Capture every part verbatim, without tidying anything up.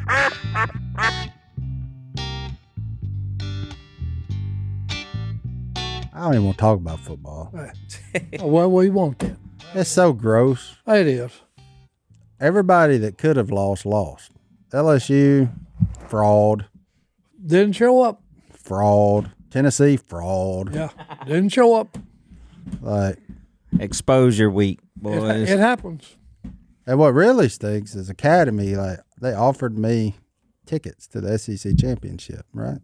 I don't even want to talk about football. Well, we want that. It's so gross. It is. Everybody that could have lost, lost. L S U, fraud. Didn't show up. Fraud. Tennessee, fraud. Yeah, didn't show up. Like, exposure week, It, boys. it happens. and what really stinks is Academy, like, they offered me tickets to the S E C championship, right?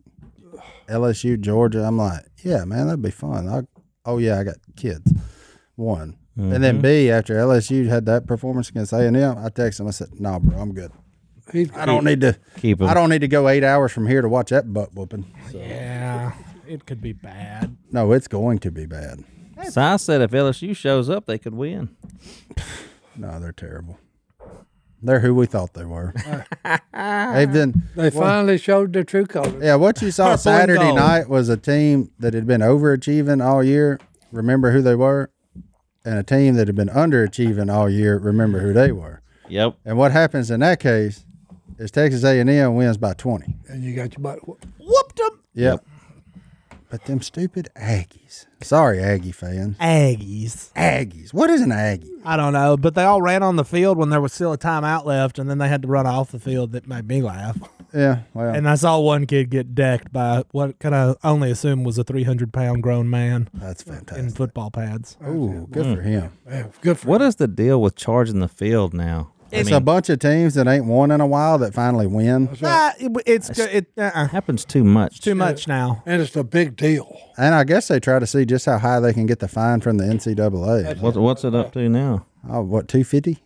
L S U, Georgia. I'm like, yeah, man, that'd be fun. I, oh, yeah, I got kids. One. Mm-hmm. And then B, after L S U had that performance against A and M, I texted him. I said, "No, nah, bro, I'm good. He's, I don't need to keep him. I don't need to go eight hours from here to watch that butt whooping." So, Yeah, it could be bad. no, it's going to be bad. So I said if L S U shows up, they could win. No, they're terrible. They're who we thought they were. They've been. They finally showed their true colors. Yeah, what you saw Purple and Saturday gold. night was a team that had been overachieving all year. Remember who they were, and a team that had been underachieving all year. Remember who they were. Yep. And what happens in that case is Texas A and M wins by twenty. And you got your butt whooped. Whooped them. Yep. But them stupid Aggies. Sorry, Aggie fans. Aggies. Aggies. What is an Aggie? I don't know, but they all ran on the field when there was still a timeout left, and then they had to run off the field. That made me laugh. Yeah, well, And I saw one kid get decked by what can I only assume was a three hundred pound grown man that's in fantastic. football pads. Ooh, good for him. Yeah, good for What is the deal with charging the field now? I It's mean, a bunch of teams that ain't won in a while that finally win. Ah, it, it's go- it uh-uh. happens too much. too much now. And it's a big deal. And I guess they try to see just how high they can get the fine from the N C double A. What, what's it up to now? Oh, what, two fifty?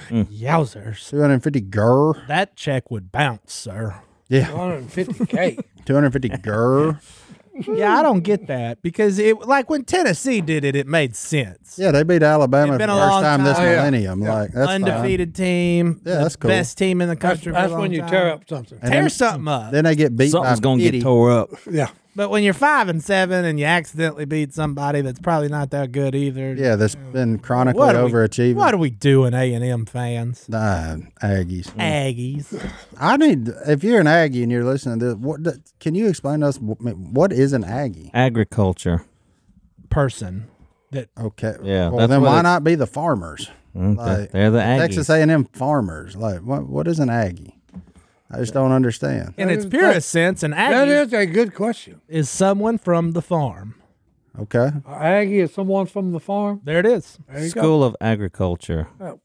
Yowzers. two hundred fifty grr? That check would bounce, sir. Yeah, one hundred fifty K. two hundred fifty grr. Yeah, I don't get that because it like when Tennessee did it, it made sense. Yeah, they beat Alabama It's for been the a first long time this time. Yeah. millennium. Like, that's fine. Undefeated team. Yeah, the that's cool. Best team in the That's, country. that's for a when long you time. tear up something. And Tear then- something up. Then they get beat Something's by gonna fifty. get tore up. Yeah. But when you're five and seven and you accidentally beat somebody that's probably not that good either. Yeah, that's been chronically What are we- overachieving. What are we doing, A and M fans? Nah, Aggies. Aggies. I need. If you're an Aggie and you're listening to this, what can you explain to us? What, what is an Aggie? Agriculture. Person. That Okay. Yeah, Well, that's then what why it- not be the farmers? Mm, Like, they're the Aggies. Texas A and M farmers. Like, what? What is an Aggie? I just don't understand. in That its is- purest sense, an That Aggie is a good question. is someone from the farm. Okay. A Aggie is someone from the farm. There it is. There you School of Agriculture. go.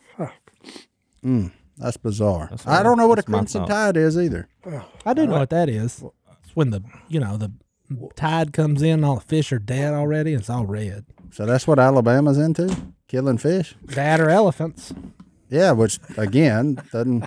That's bizarre. That's I don't know what a that's my Crimson thought. Tide is either. I do know what that is. It's when the you know the tide comes in, all the fish are dead already. And it's all red. So that's what Alabama's into? Killing fish? That or elephants. Yeah, which again doesn't.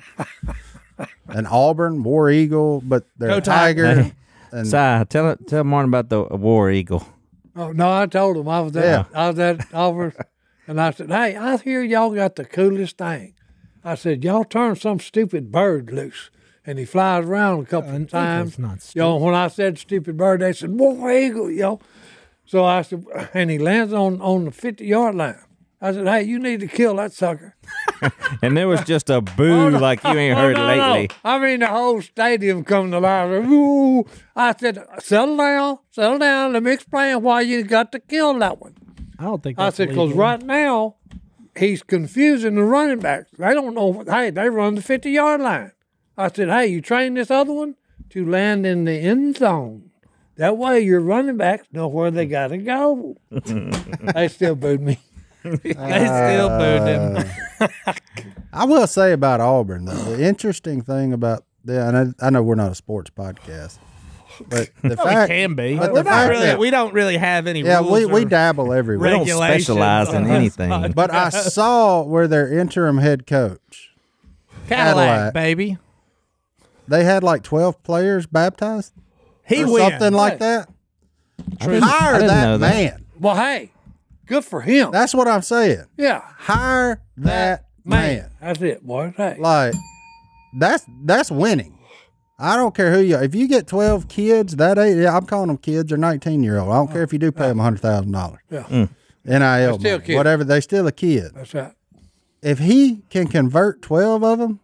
An Auburn War Eagle, but they're Go a tiger. Hey, And Si, tell it, tell Martin about the War Eagle. Oh no, I told him I was at Yeah. I was at Auburn, and I said, "Hey, I hear y'all got the coolest thing." I said, "Y'all turn some stupid bird loose, and he flies around a couple An of times." eagle's not You know, when I said stupid bird, they said War Eagle, yo. So I said, and he lands on on the fifty yard line. I said, "Hey, you need to kill that sucker." And there was just a boo Oh, no. like you ain't Oh, heard no, no. lately. I mean, the whole stadium come to life. Ooh. I said, settle down, settle down. Let me explain why you got to kill that one. I don't think. I That's said, because legal. right now, he's confusing the running backs. They don't know. What, hey, they run the fifty yard line. I said, hey, you train this other one to land in the end zone. That way, your running backs know where they got to go. They still booed me. They still booed him. I will say about Auburn, though, the interesting thing about yeah, and I, I know we're not a sports podcast, but the Well, fact we can be. but We're the not fact really. that- We don't really have any. yeah, rules we, we or dabble everywhere. We don't regulations specialize in on this anything. podcast. But I saw where their interim head coach, Cadillac, Cadillac. baby. they had like twelve players baptized He or wins. something like that. didn't- I Hire didn't that know that. man. Well, hey, good for him. That's what I'm saying. yeah, Hire that man. That's it, boy. Hey. Like that's that's winning. I don't care who you. If you get twelve kids that age, yeah, I'm calling them kids or nineteen year old. I don't care if you do pay them a hundred thousand dollars. Yeah. Mm. N I L, They're still money, kids. whatever. They still a kid. That's right. If he can convert twelve of them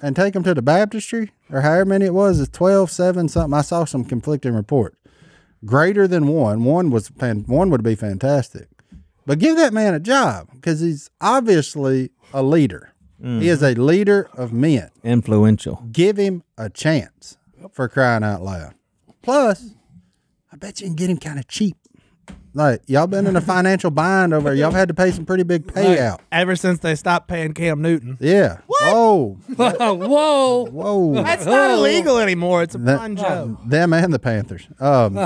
and take them to the baptistry, or however many it was, it's twelve, seven, something. I saw some conflicting reports. Greater than one. One was fan, one would be fantastic. But give that man a job, because he's obviously a leader. Mm. He is a leader of men. Influential. Give him a chance, for crying out loud. Plus, I bet you can get him kind of cheap. Like, y'all been in a financial bind over here. Y'all have had to pay some pretty big payout. Ever since they stopped paying Cam Newton. Yeah. What? Whoa. Whoa. Whoa. That's not illegal anymore. It's a That- fun joke. Them and the Panthers. Um,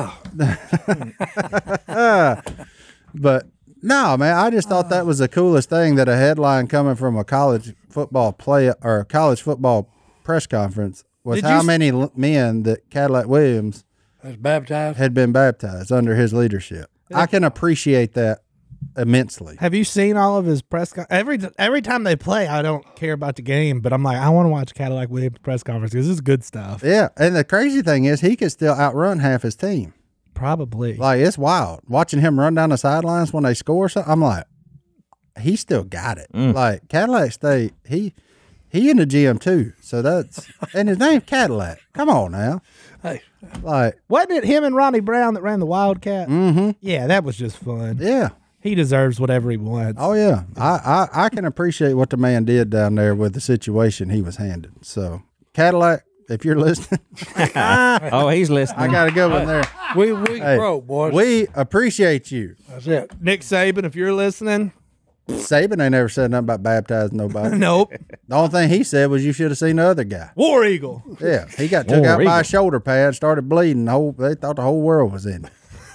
Oh. but no, man, I just thought that was the coolest thing, that a headline coming from a college football play or a college football press conference was Did how you- many l- men that Cadillac Williams That's baptized. had been baptized under his leadership. I can appreciate that immensely. Have you seen all of his press con- every every time they play? I don't care about the game, but I'm like, I want to watch Cadillac Williams press conference because this is good stuff. Yeah, and the crazy thing is he could still outrun half his team. Probably. Like, it's wild. Watching him run down the sidelines when they score something, I'm like, he still got it. Mm. Like, Cadillac State, he he in the G M too. So that's, and his name's Cadillac. Come on now. Hey, Like, Wasn't it him and Ronnie Brown that ran the Wildcat? mm-hmm. Yeah, that was just fun. Yeah. He deserves whatever he wants. Oh, yeah. I, I, I can appreciate what the man did down there with the situation he was handed. So, Cadillac, if you're listening, Oh, he's listening. I got a good one there. we we Hey, broke, boys. we appreciate you. That's it. Nick Saban, if you're listening, Saban ain't never said nothing about baptizing nobody. nope. The only thing he said was you should have seen the other guy. War Eagle. Yeah, he got took War out by Eagle. a shoulder pad, started bleeding. The whole, they thought the whole world was in it.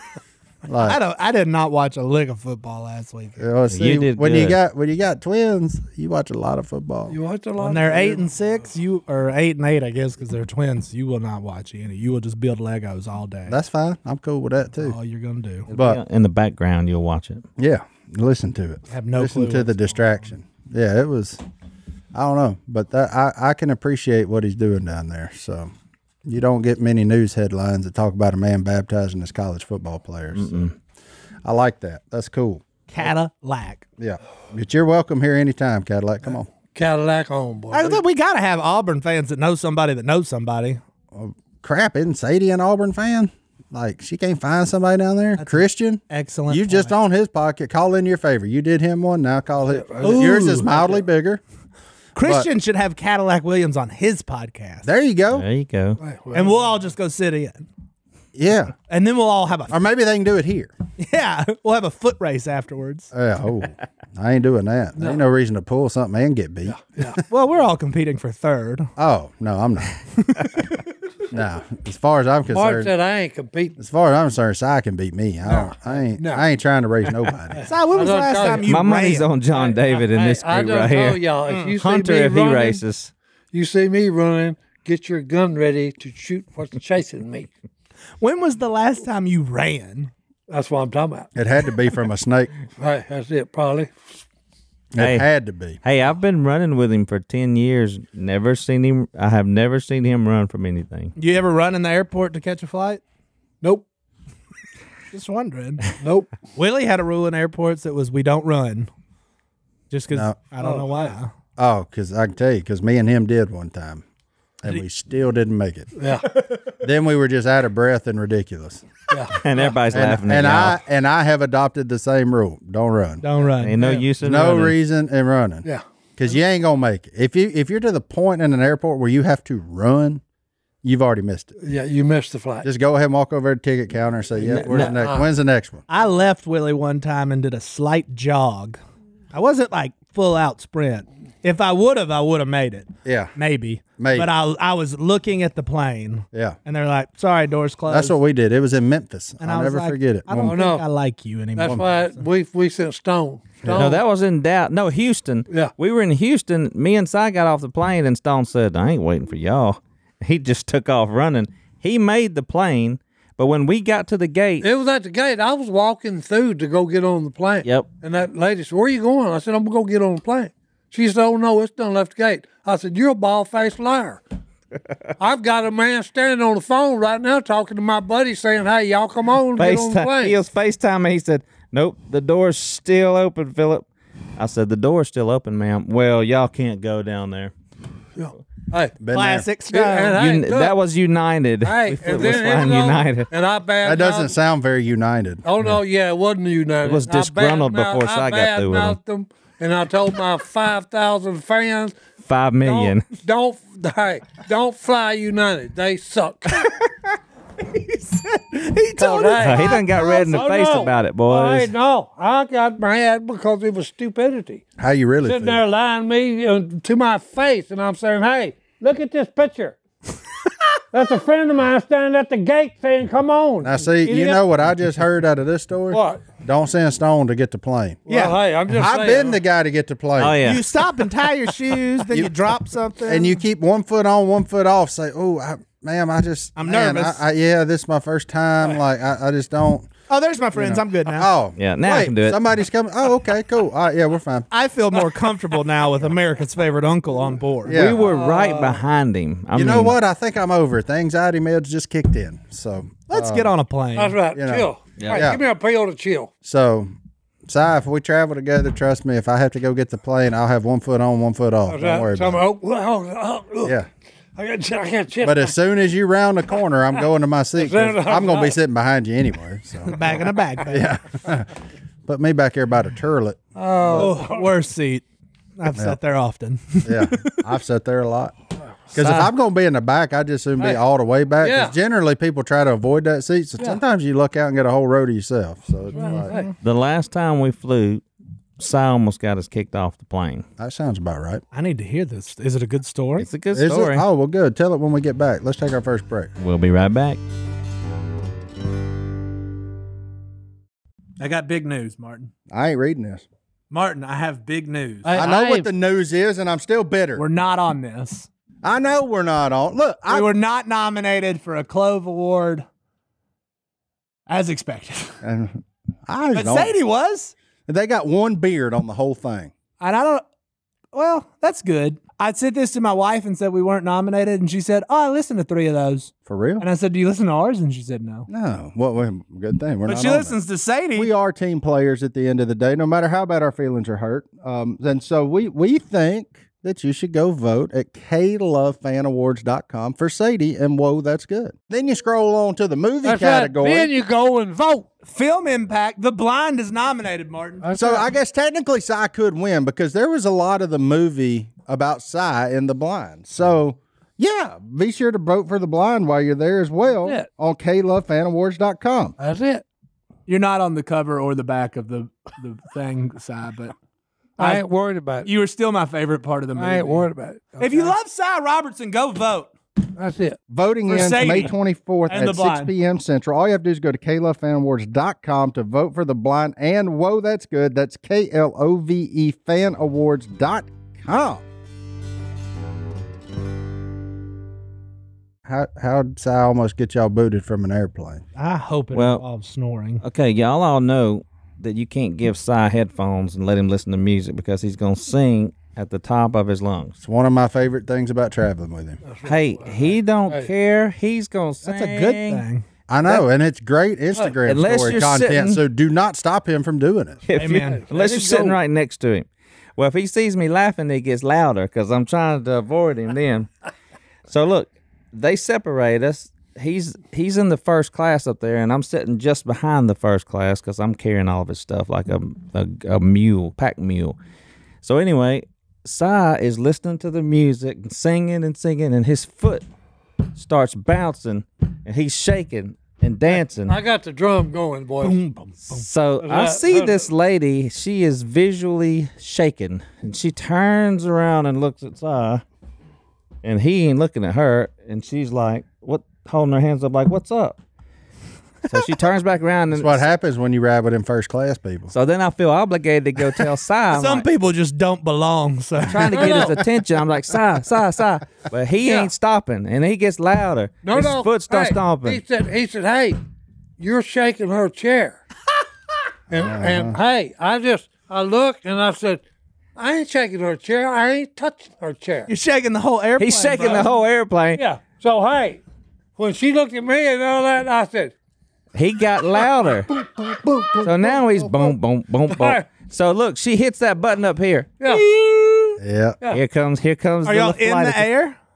I Like, don't. I did not watch a lick of football last week. you know, see, did when you good. got when you got twins, you watch a lot of football. You watch a lot. When of they're it. eight and six, you or eight and eight, I guess, because they're twins. You will not watch any. You will just build Legos all day. That's fine. I'm cool with that too. all you're gonna do. But in the background, you'll watch it. yeah, listen to it. Have no listen clue to what's the going distraction. Yeah, it was. I don't know, but that I I can appreciate what he's doing down there. So you don't get many news headlines that talk about a man baptizing his college football players. So I like that. That's cool. Cadillac. Yeah, but you're welcome here anytime, Cadillac. Come on. Cadillac on, boy. I think we gotta have Auburn fans that know somebody that knows somebody. Crap, isn't Sadie an Auburn fan? Like, she can't find somebody down there? Christian? Excellent. You just point. on his pocket. Call in your favor. You did him one, now call it. Yours is mildly bigger. Christian should have Cadillac Williams on his podcast, There you go. There you go. Hey, well, and we'll all just go sit in, Yeah. and then we'll all have a Or maybe they can do it here. yeah, we'll have a foot race afterwards. Yeah, oh, I ain't doing that. There ain't no reason to pull something and get beat. Well, we're all competing for third. Oh, no, I'm not. No, as far as I'm Mark concerned, said I ain't competing. as far as I'm concerned, Si can beat me. I, don't, I ain't. No. I ain't trying to raise nobody. Si, when was the I last don't time tell you My ran? money's on John David in Hey, this I group done right told here. y'all, if you see Hunter, me if he running, races. you see me running, get your gun ready to shoot what's chasing me. When was the last time you ran? That's what I'm talking about. It had to be from a snake. Right, that's it, probably. It Hey. had to be. Hey, I've been running with him for ten years. Never seen him. I have never seen him run from anything. You ever run in the airport to catch a flight? Nope, Just wondering. nope. Willie had a rule in airports that was we don't run. Just because No. I don't Oh, know why. Oh, because I can tell you, because me and him did one time, and we still didn't make it. Yeah, Then we were just out of breath and ridiculous. And everybody's And, laughing and at I y'all. and I have adopted the same rule: don't run. Don't run. Ain't no use in No running. reason in running. yeah. Because you ain't gonna make it. If you if you're to the point in an airport where you have to run, you've already missed it. Yeah, you missed the flight. Just go ahead and walk over to the ticket counter and say, "Yeah, where's the next? When's the next one?" I left Willie one time and did a slight jog. I wasn't like full out sprint. If I would have, I would have made it. Yeah, Maybe. Maybe. But I I was looking at the plane yeah. and they're like, sorry, doors closed. That's what we did. It was in Memphis. and I I'll was never like, forget it. I don't Oh, think no. I like you anymore. That's why we we sent Stone. Stone. No, that was in doubt. No, Houston. Yeah. We were in Houston. Me and Si got off the plane, and Stone said, I ain't waiting for y'all. He just took off running. He made the plane, but when we got to the gate, It was at the gate. I was walking through to go get on the plane. Yep. And that lady said, "Where you going?" I said, "I'm gonna go get on the plane." She said, "Oh no, it's done left the gate." I said, "You're a bald-faced liar." I've got a man standing on the phone right now talking to my buddy saying, "Hey, y'all come on, get on the FaceTime, plane." he was FaceTiming. He said, nope, the door's still open, Philip. I said, the door's still open, ma'am. Well, y'all can't go down there. Yeah. Hey, Been Classic and, stuff. and hey, Un- look, that was United. hey, we flew, and was then flying you know, United. And I bad. That doesn't sound very united. Oh no, yeah, it wasn't United. It was I disgruntled badmouthed- before I got through with 'em. badmouthed them, and I told my five thousand fans, Five million. don't, don't, hey, don't fly United. They suck. he told Oh, us. hey. Uh, he done got red in the Oh, face no. about it, Hey, boys. no, I got mad because it was stupidity. How you really Sitting feel? there lying me uh, to my face, and I'm saying, "Hey, look at this picture." That's a friend of mine standing at the gate saying, "Come on." Now, see, you Idiot. know what I just heard out of this story? What? Don't send Stone to get the plane. Yeah, Yeah. hey, I'm just I've saying. been the guy to get the plane. Oh, yeah. You stop and tie your shoes, then you, drop something. And you keep one foot on, one foot off. Say, oh, I, ma'am, I just, I'm man, nervous. I, I, yeah, this is my first time. Like, I, I just don't. oh, there's my friends. I'm good now. Oh, Yeah, now I wait, can do it. Somebody's coming. Oh, okay, cool. All right, yeah, we're fine. I feel more comfortable now with America's favorite uncle on board. Yeah. We were right behind him. I You mean, know what? I think I'm over it. The anxiety meds just kicked in. So, Let's get on a plane. That's right. You know. Chill. Yeah. Hey, Yeah. give me a pill to chill. so, Si, if we travel together, trust me, if I have to go get the plane, I'll have one foot on, one foot off. That's Don't right. worry So I'm, about it. oh, oh, oh, oh, Yeah. I got, I got chest. But as soon as you round the corner, I'm going to my seat. 'cause I'm going to be sitting behind you anyway. So, Back in a bag. Yeah. put me back here by the turlet. Oh, worst seat. I've sat there often. Yeah, I've sat there a lot. Because if I'm going to be in the back, I just assume be Hey. all the way back. Yeah. Because generally people try to avoid that seat. So sometimes you look out and get a whole row to yourself. So it's like, Hey, the last time we flew, Si almost got us kicked off the plane. that sounds about right. I need to hear this. Is it a good story? It's a good Is it? story. Oh, well, good. Tell it when we get back. Let's take our first break. We'll be right back. I got big news, Martin. I ain't reading this. Martin, I have big news. Hey, I know I- what the news is, and I'm still bitter. We're not on this. I know we're not on. Look, I, We were not nominated for a Clove Award as expected. and I But don't. Sadie was. They got one beard on the whole thing. And I don't, well, that's good. I said this to my wife and said we weren't nominated. And she said, oh, I listened to three of those. For real? And I said, do you listen to ours? And she said, no. No. Well, well, good thing. We're But not she on listens to Sadie. there. We are team players at the end of the day, no matter how bad our feelings are hurt. Um, and so we, we think that you should go vote at k love fan awards dot com for Sadie and Whoa, That's Good. Then you scroll on to the movie That's category. right. Then you go and vote. Film Impact. The Blind is nominated, Martin. That's So right. I guess technically Cy could win because there was a lot of the movie about Cy in The Blind. So yeah, be sure to vote for The Blind while you're there as well Yeah. on k love fan awards dot com. That's it. You're not on the cover or the back of the, the thing side, but I ain't worried about it. you were still my favorite part of the movie. I ain't worried about it. If you Okay? love Cy Robertson, go vote. That's it. Voting For ends Sadie May twenty-fourth and The at six Blind. p.m. Central. All you have to do is go to k love fan awards dot com to vote for The Blind and Whoa, That's Good. That's K L O V E fan awards dot com. How how'd Cy almost get y'all booted from an airplane? I hope it Well- involves snoring. Okay, y'all all know that you can't give Si headphones and let him listen to music because he's going to sing at the top of his lungs. It's one of my favorite things about traveling with him. Hey, he don't Hey. care. He's going to sing. That's a good thing. I know, and it's great Instagram Unless story you're content, sitting- so do not stop him from doing it. If you- Amen. unless you're him sitting go. right next to him. Well, if he sees me laughing, he gets louder because I'm trying to avoid him then. So look, they separate us. He's he's in the first class up there, and I'm sitting just behind the first class because I'm carrying all of his stuff like a, a a mule, pack mule. So anyway, Si is listening to the music and singing and singing, and his foot starts bouncing, and he's shaking and dancing. I got the drum going, boys. So I that- see that- this lady. She is visually shaken, and she turns around and looks at Si, and he ain't looking at her, and she's like, "What?" Holding her hands up, like, "What's up?" So she turns back around, and That's what happens when you ride with them first class people. so then I feel obligated to go tell Si. I'm Some like, people just don't belong. So trying to get his attention. I'm like, "Si, Si, Si," but he Yeah. ain't stopping, and he gets louder. No, his no. foot starts hey, stomping. He said, he said, hey, you're shaking her chair. and, and hey, I just, I looked and I said, I ain't shaking her chair. I ain't touching her chair. you're shaking the whole airplane. He's shaking bro. the whole airplane. Yeah. So, hey, when she looked at me and all that, I said, He got louder. So now he's boom, boom, boom, boom. So look, she hits that button up here. yeah. Yeah. Here comes, here comes Are the y'all little in flight the attendant. air?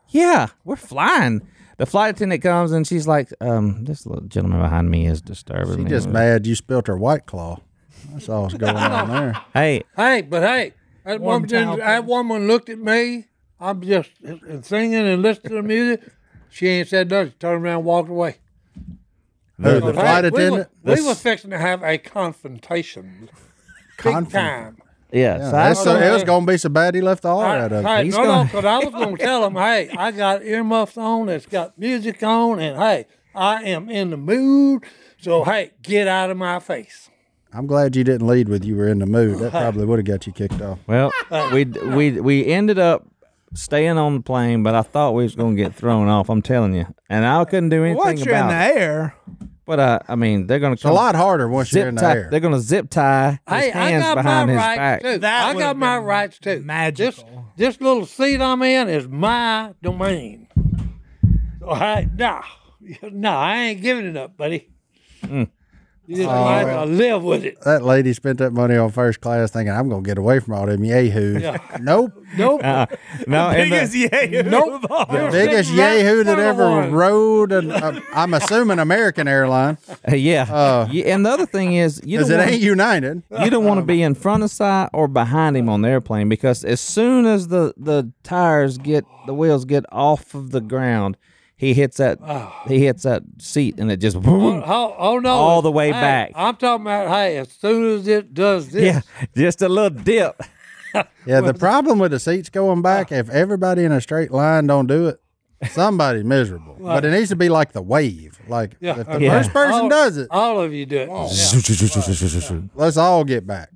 Yeah, we're flying. The flight attendant comes and she's like, um, this little gentleman behind me is disturbing She me. just mad you spilt her White Claw. That's all that's going on there. Hey, Hey, but hey, that Warm woman, towel, that please. woman looked at me. I'm just and singing and listening to the music. She ain't said nothing. She turned around and walked away. Who, the Hey, flight we attendant? Was, we This- was fixing to have a confrontation. Confront- Big time. yeah, Yeah, so I that's so, told- it was going to be so bad he left the R I, out of it. hey, He's no, no, gonna- because I was going to tell him, hey, I got earmuffs on that's got music on, and hey, I am in the mood. So, hey, get out of my face. I'm glad you didn't lead with you were in the mood. That probably would have got you kicked off. well, we we we ended up staying on the plane, but I thought we was gonna get thrown off. I'm telling you, and I couldn't do anything Once you're in about the it. air, But uh, I mean, they're gonna It's a come lot harder once you're zip in the tie. air. They're gonna zip tie his Hey, I hands got my behind his rights back. too. That I would've got my been rights too. magical. This, this little seat I'm in is my domain. So, hey, nah, no, I ain't giving it up, buddy. Mm. You just Oh, might as well. well live with it. That lady spent that money on first class thinking, I'm going to get away from all them yahoos. Yeah. Nope. Nope. Uh, no, and biggest the, yay. Nope. The biggest yahoo that ever rode, and uh, I'm assuming American airline, uh, yeah. Uh, Yeah, and the other thing is, you because don't it wanna, ain't United. you don't want to be in front of Si or behind him on the airplane because as soon as the the tires get the wheels get off of the ground, he hits that he hits that seat and it just boom. Oh, oh no! All the way Hey, back. I'm talking about hey, as soon as it does this, Yeah, just a little dip. Yeah, the problem with the seats going back, if everybody in a straight line don't do it, somebody's miserable. But it needs to be like the wave. Like Yeah. if the Yeah. first person all, does it, all of you do it. Yeah. let's all get back.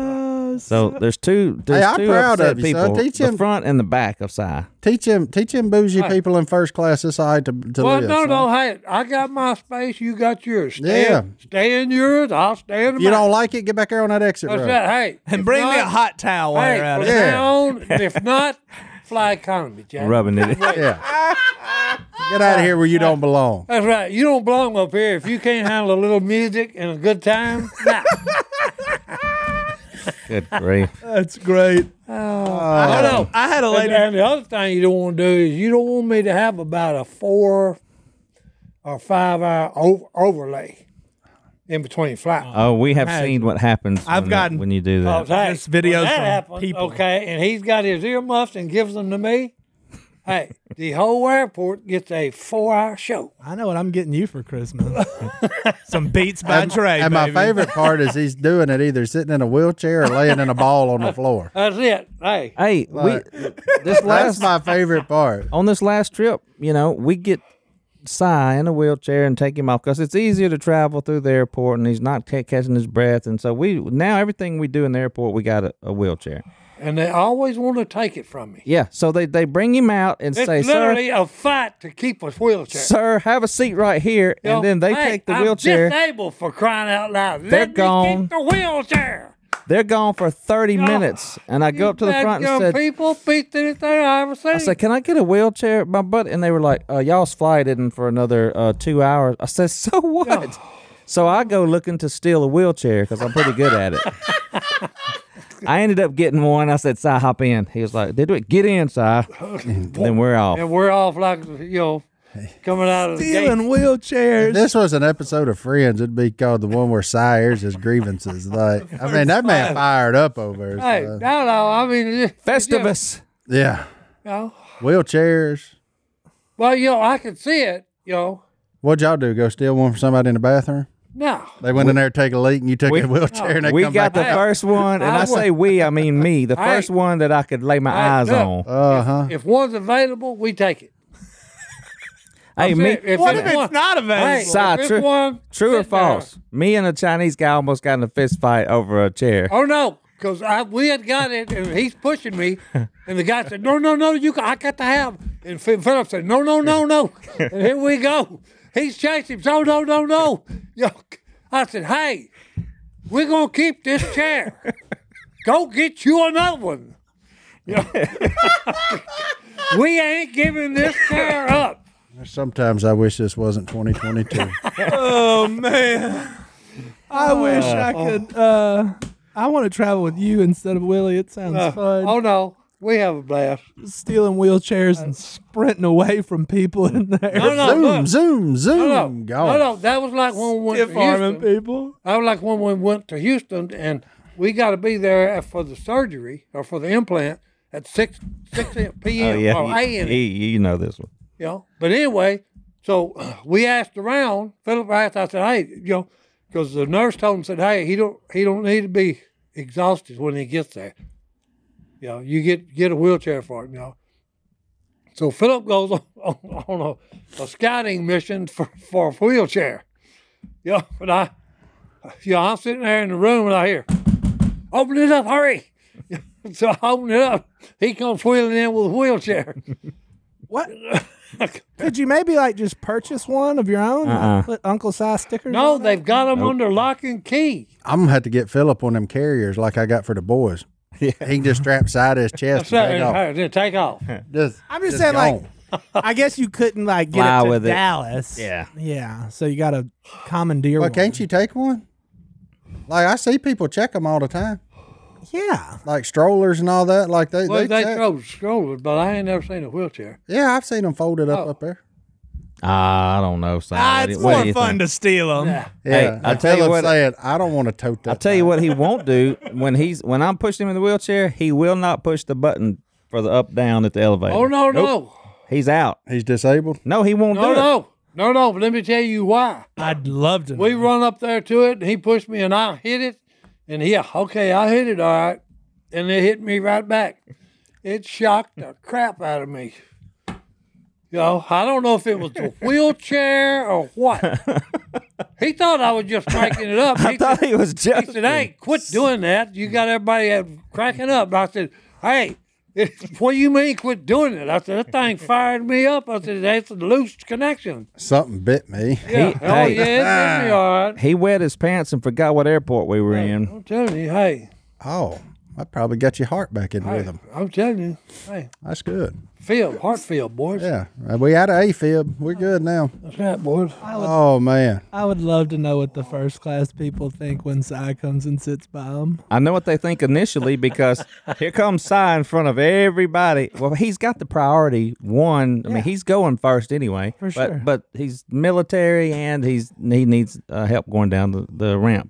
So there's two. There's Hey, I'm two proud upset of you, son. people, Teach the him- front and the back of Si. Teach him, teach him bougie people in first class society to, to Well, live. no, son. no. Hey, I got my space. You got yours. Stay, Yeah. stay in yours. I'll stay in If you mine. don't like it, get back there on that exit That's row. right. Hey, And if bring me a not- hot towel while Hey, you're at from it. Yeah. now on, if not, fly economy, Jack. Rubbing it. Yeah. Get out of here where you don't belong. That's right. You don't belong up here if you can't handle a little music and a good time. Nah. Good grief. That's great. Oh, no. I had a And, lady. and the other thing you don't want to do is you don't want me to have about a four or five hour over, overlay in between flights. Oh, we have Imagine. seen what happens. I've when, gotten- when you do Oh, that. hey, This video's when that from happens, people. okay, and he's got his earmuffs and gives them to me. Hey, the whole airport gets a four-hour show. I know what I'm getting you for Christmas. Some Beats by And, Trey. and my baby. favorite part is he's doing it either sitting in a wheelchair or laying in a ball on the floor. That's it. Hey, Hey, Like- we this That's last my favorite part. on this last trip, you know, we get Si in a wheelchair and take him off because it's easier to travel through the airport and he's not ca- catching his breath. And so we now everything we do in the airport, we got a, a wheelchair. and they always want to take it from me. Yeah, so they, they bring him out and It's say, sir, literally a fight to keep a wheelchair. sir, have a seat right here. You know, And then they hey, take the I'm wheelchair. disabled for crying out loud. They're Let gone. me keep the wheelchair. They're gone for thirty minutes. And I go up to the front and Young said, people beat anything I ever seen. I said, can I get a wheelchair? My butt, and they were like, uh, y'all's flight isn't for another uh, two hours. I said, so what? So I go looking to steal a wheelchair because I'm pretty good at it. I ended up getting one. I said, Si, hop in. He was like, did it? Get in, Si. And then we're off. and we're off like, you know, coming out of the gate. Stealing wheelchairs. If this was an episode of Friends, it'd be called the one where Si airs his grievances. Like, I mean, that man fired up over it. Hey, so. no, no, I mean, it- it just, Festivus. Yeah. you know, Wheelchairs. well, you know, I could see it, you know. What'd y'all do? Go steal one from somebody in the bathroom? No. They went in there to take a leak and you took we- a wheelchair and they We come got back. the first one, and I I say we, I mean me. The Hey. first one that I could lay my Hey, eyes look. on. Uh huh. If one's available, we take it. Hey, I'm me. saying, if What it's if one- it's not available? Hey, Si, if it's true- one, True or sit down. false? Me and a Chinese guy almost got in a fist fight over a chair. Oh no, because we had got it, and he's pushing me, and the guy said, "No, no, no, you, I got to have." And Phil- Philip said, "No, no, no, no." And here we go. He's chasing him. So no, no, no. Yo, I said, "Hey, we're gonna keep this chair. Go get you another one." You know? We ain't giving this chair up. Sometimes I wish this wasn't twenty twenty-two. Oh man. I wish I could. Uh, I want to travel with you instead of Willie. It sounds fun. Oh no. we have a blast. Stealing wheelchairs and sprinting away from people in there. No, no, zoom, look. zoom, zoom. No, no, Gone. no, no. That was like when we went Stiff to arming Houston. people. I was like when we went to Houston, and we got to be there for the surgery or for the implant at six six p m Oh yeah, or you, a m. you, you know this one. You know. But anyway, so we asked around. Philip asked. I said, "Hey, you know," because the nurse told him, said, "Hey, he don't he don't need to be exhausted when he gets there. You know, you get get a wheelchair for him. You know." So Philip goes on, on, on a, a scouting mission for, for a wheelchair. You know, but I, you know, I'm sitting there in the room and I hear, "Open it up, hurry!" So I open it up. He comes wheeling in with a wheelchair. What? Could you maybe like just purchase one of your own? Uh-uh. Like, put Uncle Si stickers No, on it? they've got them under lock and key. I'm gonna have to get Philip on them carriers like I got for the boys. Yeah. He can just strap side of his chest So, and take off. hey, then take off. Just, I'm just, saying, gone. like, I guess you couldn't like get Fly it to with it. Dallas. Yeah. Yeah. So you got to commandeer Well, one. can't you take one? Like I see people check them all the time, Yeah. like strollers and all that. Like they, Well, they, they check. throw strollers, but I ain't never seen a wheelchair. Yeah, I've seen them folded up Oh. up there. Ah, I don't know, Si. Ah, What do it's you- what do more you fun think? to steal them. Yeah. Yeah, Hey, and I'll tell you Philip what- said, I don't want to tote that. I'll tell you thing." what he won't do when he's when I'm pushing him in the wheelchair. He will not push the button for the up down at the elevator. Oh no, no, He's out. He's disabled. No, he won't no, do it. no, no, no. But let me tell you why. I'd love to know. We run up there to it, and he pushed me, and I hit it, and he, okay, I hit it all right, and it hit me right back. It shocked the crap out of me. You know, I don't know if it was the wheelchair or what. He thought I was just cranking it up. I He thought said, he was he just. said, "Hey, quit doing that. You got everybody uh, cracking up." And I said, "Hey, what do you mean quit doing it?" I said, "That thing fired me up." I said, "That's a loose connection." Something bit me. Yeah. He- oh, hey. yeah, it did me all right. He wet his pants and forgot what airport we were in. I'm telling you, hey, Oh, that probably got your heart back in hey, rhythm. I'm telling you, hey, That's good. field, heart field, boys. Yeah, Uh, we had an AFib. We're good now. That's right, boys. Oh man, I would love to know what the first class people think when Si comes and sits by them. I know what they think initially because here comes Si in front of everybody. Well, he's got the priority one. I mean, he's going first anyway. For but, sure. But he's military and he's he needs uh, help going down the, the ramp.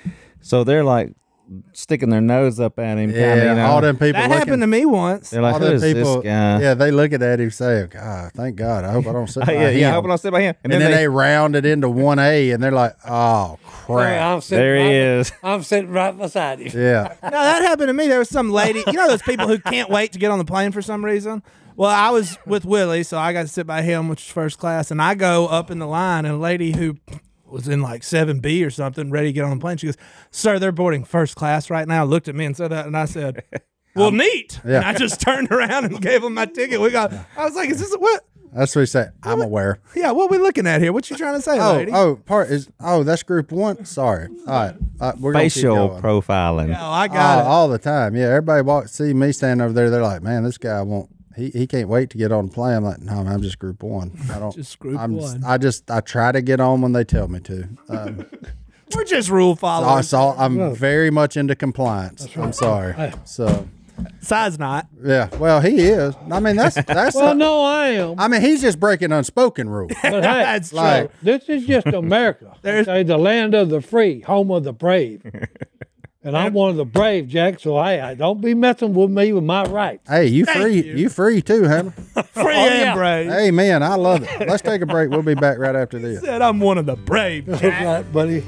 So they're like sticking their nose up at him. yeah, kinda, you know. all them people That looking. happened to me once. They're like, all who them is people. this guy? Yeah, they looking at him saying, "God, thank God. I hope I don't sit Oh, by yeah, him." yeah. I hope I don't sit by him. and then, they, round it into one A, and they're like, "Oh Hey, crap!" I'm sitting There he right, is. I'm sitting right beside him. Yeah, No, that happened to me. There was some lady, you know, those people who can't wait to get on the plane for some reason. Well, I was with Willie, so I got to sit by him, which is first class, and I go up in the line, and a lady who was in like seven B or something, ready to get on the plane, she goes, "Sir, they're boarding first class right now." Looked at me and said that, and I said, "Well, neat." yeah. And I just turned around and gave him my ticket. We got. I was like, "Is this what? that's what he said. I'm aware. Yeah, what we looking at here? What you trying to say, Oh, lady?" oh, part is. Oh, that's group one. Sorry. All right, uh, we're gonna keep Facial going. profiling. Oh, I all, got it. all the time. Yeah, everybody walk see me standing over there. They're like, "Man, this guy won't. He, he can't wait to get on the plane." I'm like, "No, man, I'm just group one. I don't. Just group I'm one. I just I try to get on when they tell me to. Um, We're just rule I followers. saw. I'm very much into compliance. I'm sorry. So Size not. yeah. Well, he is. I mean, that's that's. Well, no, I am. I mean, he's just breaking unspoken rules. But hey, That's true. Like, this is just America. There's- okay, the land of the free, home of the brave. And I'm one of the brave, Jack. So hey, I don't be messing with me with my rights. hey, you free? you. You. free too, Hammer? Free Oh, and yeah. brave. Hey, man, I love it. Let's take a break. We'll be back right after this. Said I'm one of the brave. That's right, buddy.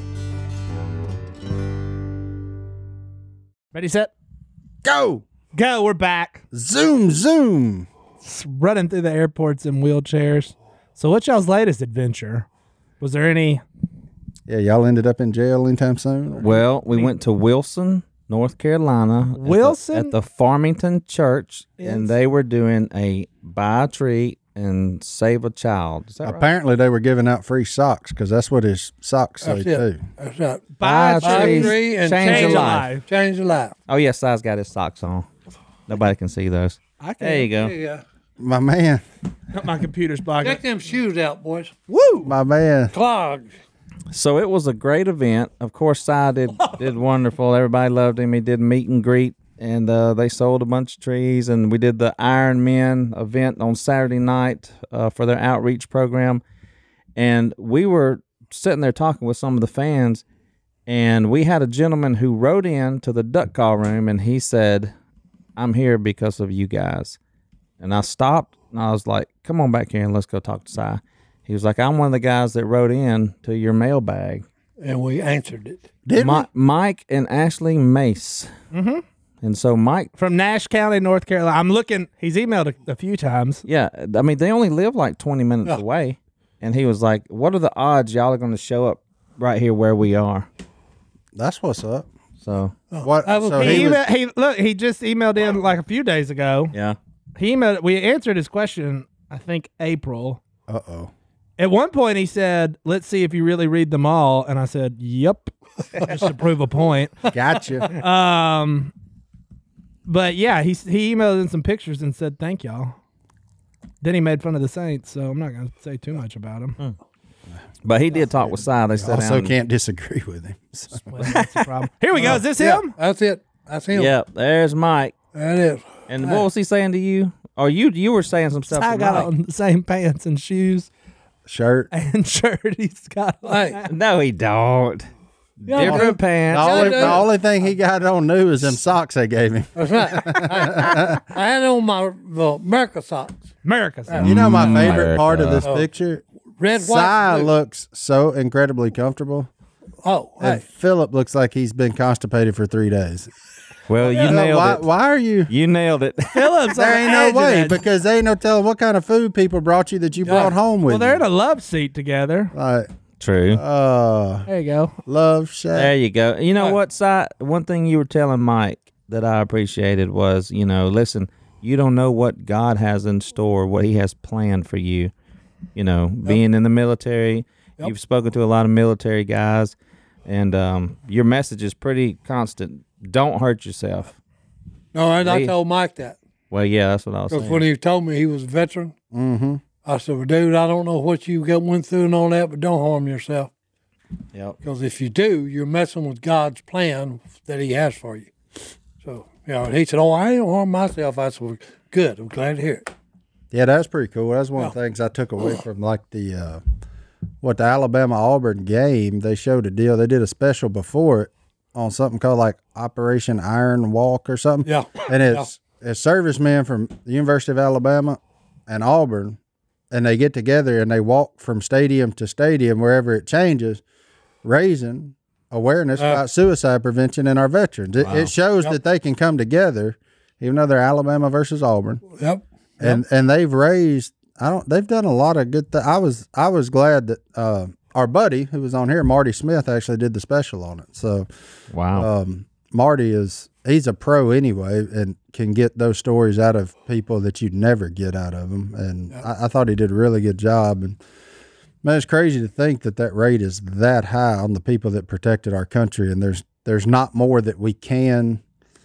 Ready, set, Go. go. We're back. Zoom, zoom. Running through the airports in wheelchairs. So, what's y'all's latest adventure? Was there any? Yeah, y'all ended up in jail anytime soon? Well, we went to Wilson, North Carolina. at the- Wilson? At the, Farmington Church, Yes. and they were doing a buy a tree and save a child. Is that right? Apparently, they were giving out free socks because that's what his socks say That's it. too. That's right. Buy a Buy a tree, tree and change, change a a life. Change the life. Oh, yes, Si's got his socks on. Nobody can see those. I can There you go. Yeah. My man, My computer's blocking. Check them shoes out, boys. Woo! my man. Clogs. So it was a great event. Of course, Si did did wonderful. Everybody loved him. He did meet and greet, and uh, they sold a bunch of trees. And we did the Iron Men event on Saturday night uh, for their outreach program. And we were sitting there talking with some of the fans, and we had a gentleman who wrote in to the duck call room, and he said, "I'm here because of you guys." And I stopped, and I was like, "Come on back here and let's go talk to Si." He was like, "I'm one of the guys that wrote in to your mailbag." And we answered it. Did Mi- Mike and Ashley Mace. Mm-hmm. And so Mike, From Nash County, North Carolina. I'm looking. He's emailed a, a few times. yeah, I mean, they only live like twenty minutes Yeah. away. And he was like, "What are the odds y'all are going to show up right here where we are?" That's what's up. So, What? I was- So He, he was, emailed, he look. He just emailed in like a few days ago. yeah. He emailed. We answered his question. I think April. uh oh. At one point, he said, "Let's see if you really read them all." And I said, "Yep," just to prove a point. Gotcha. Um, but yeah, he he emailed in some pictures and said, "Thank y'all." Then he made fun of the Saints, so I'm not going to say too much about him. But he did talk with Si. They sat Also, down. can't disagree with him. So- Well, that's the problem. Here we go. Is this Yeah, him? that's it. That's him. Yep, there's Mike. That is. And what was he saying to you? Or you you were saying some stuff I to got Mike. on the same pants and shoes Shirt. and shirt. He's got. On. Hey, No, he don't. Yeah, Different The pants. only, dude. the only thing he got on new is them socks they gave him. that's right. I, I had on my the America socks. America's. You know my favorite part of this America. picture? Red, Si white, blue. looks so incredibly comfortable, Oh, and hey. Philip looks like he's been constipated for three days. Well, you So nailed why, it. why are you? You nailed it. Phillips. There on ain't the no edge of way that. because they ain't no telling what kind of food people brought you that you brought home with Well, they're in you. a love seat together. Like, True. uh, There you go. love shack. There you go. You know Right. what, Si? One thing you were telling Mike that I appreciated was, you know, listen, you don't know what God has in store, what He has planned for you. You know, being in the military, Yep. you've spoken to a lot of military guys, and um, your message is pretty constant. Don't hurt yourself. No, and I Hey. told Mike that. Well, yeah, that's what I was Because saying. when he told me he was a veteran, Mm-hmm. I said, well, dude, I don't know what you got went through and all that, but don't harm yourself. Yep. Because if you do, you're messing with God's plan that He has for you. So, you know, and he said, oh, I ain't harm myself. I said, well, good. I'm glad to hear it. Yeah, that's pretty cool. That's one of the Yeah. things I took away from like the uh, what the Alabama Auburn game. They showed a deal. They did a special before it on something called like Operation Iron Walk or something. Yeah. And it's it's servicemen from the University of Alabama and Auburn, and they get together and they walk from stadium to stadium wherever it changes, raising awareness Uh, about suicide prevention in our veterans. It, it shows that they can come together, even though they're Alabama versus Auburn, Yep. and and they've raised. I don't. They've done a lot of good. Th- I was I was glad that uh, our buddy who was on here, Marty Smith, actually did the special on it. So. Wow. Um, Marty is he's a pro anyway and can get those stories out of people that you'd never get out of them. And I, I thought he did a really good job. And man, it's crazy to think that that rate is that high on the people that protected our country. And there's there's not more that we can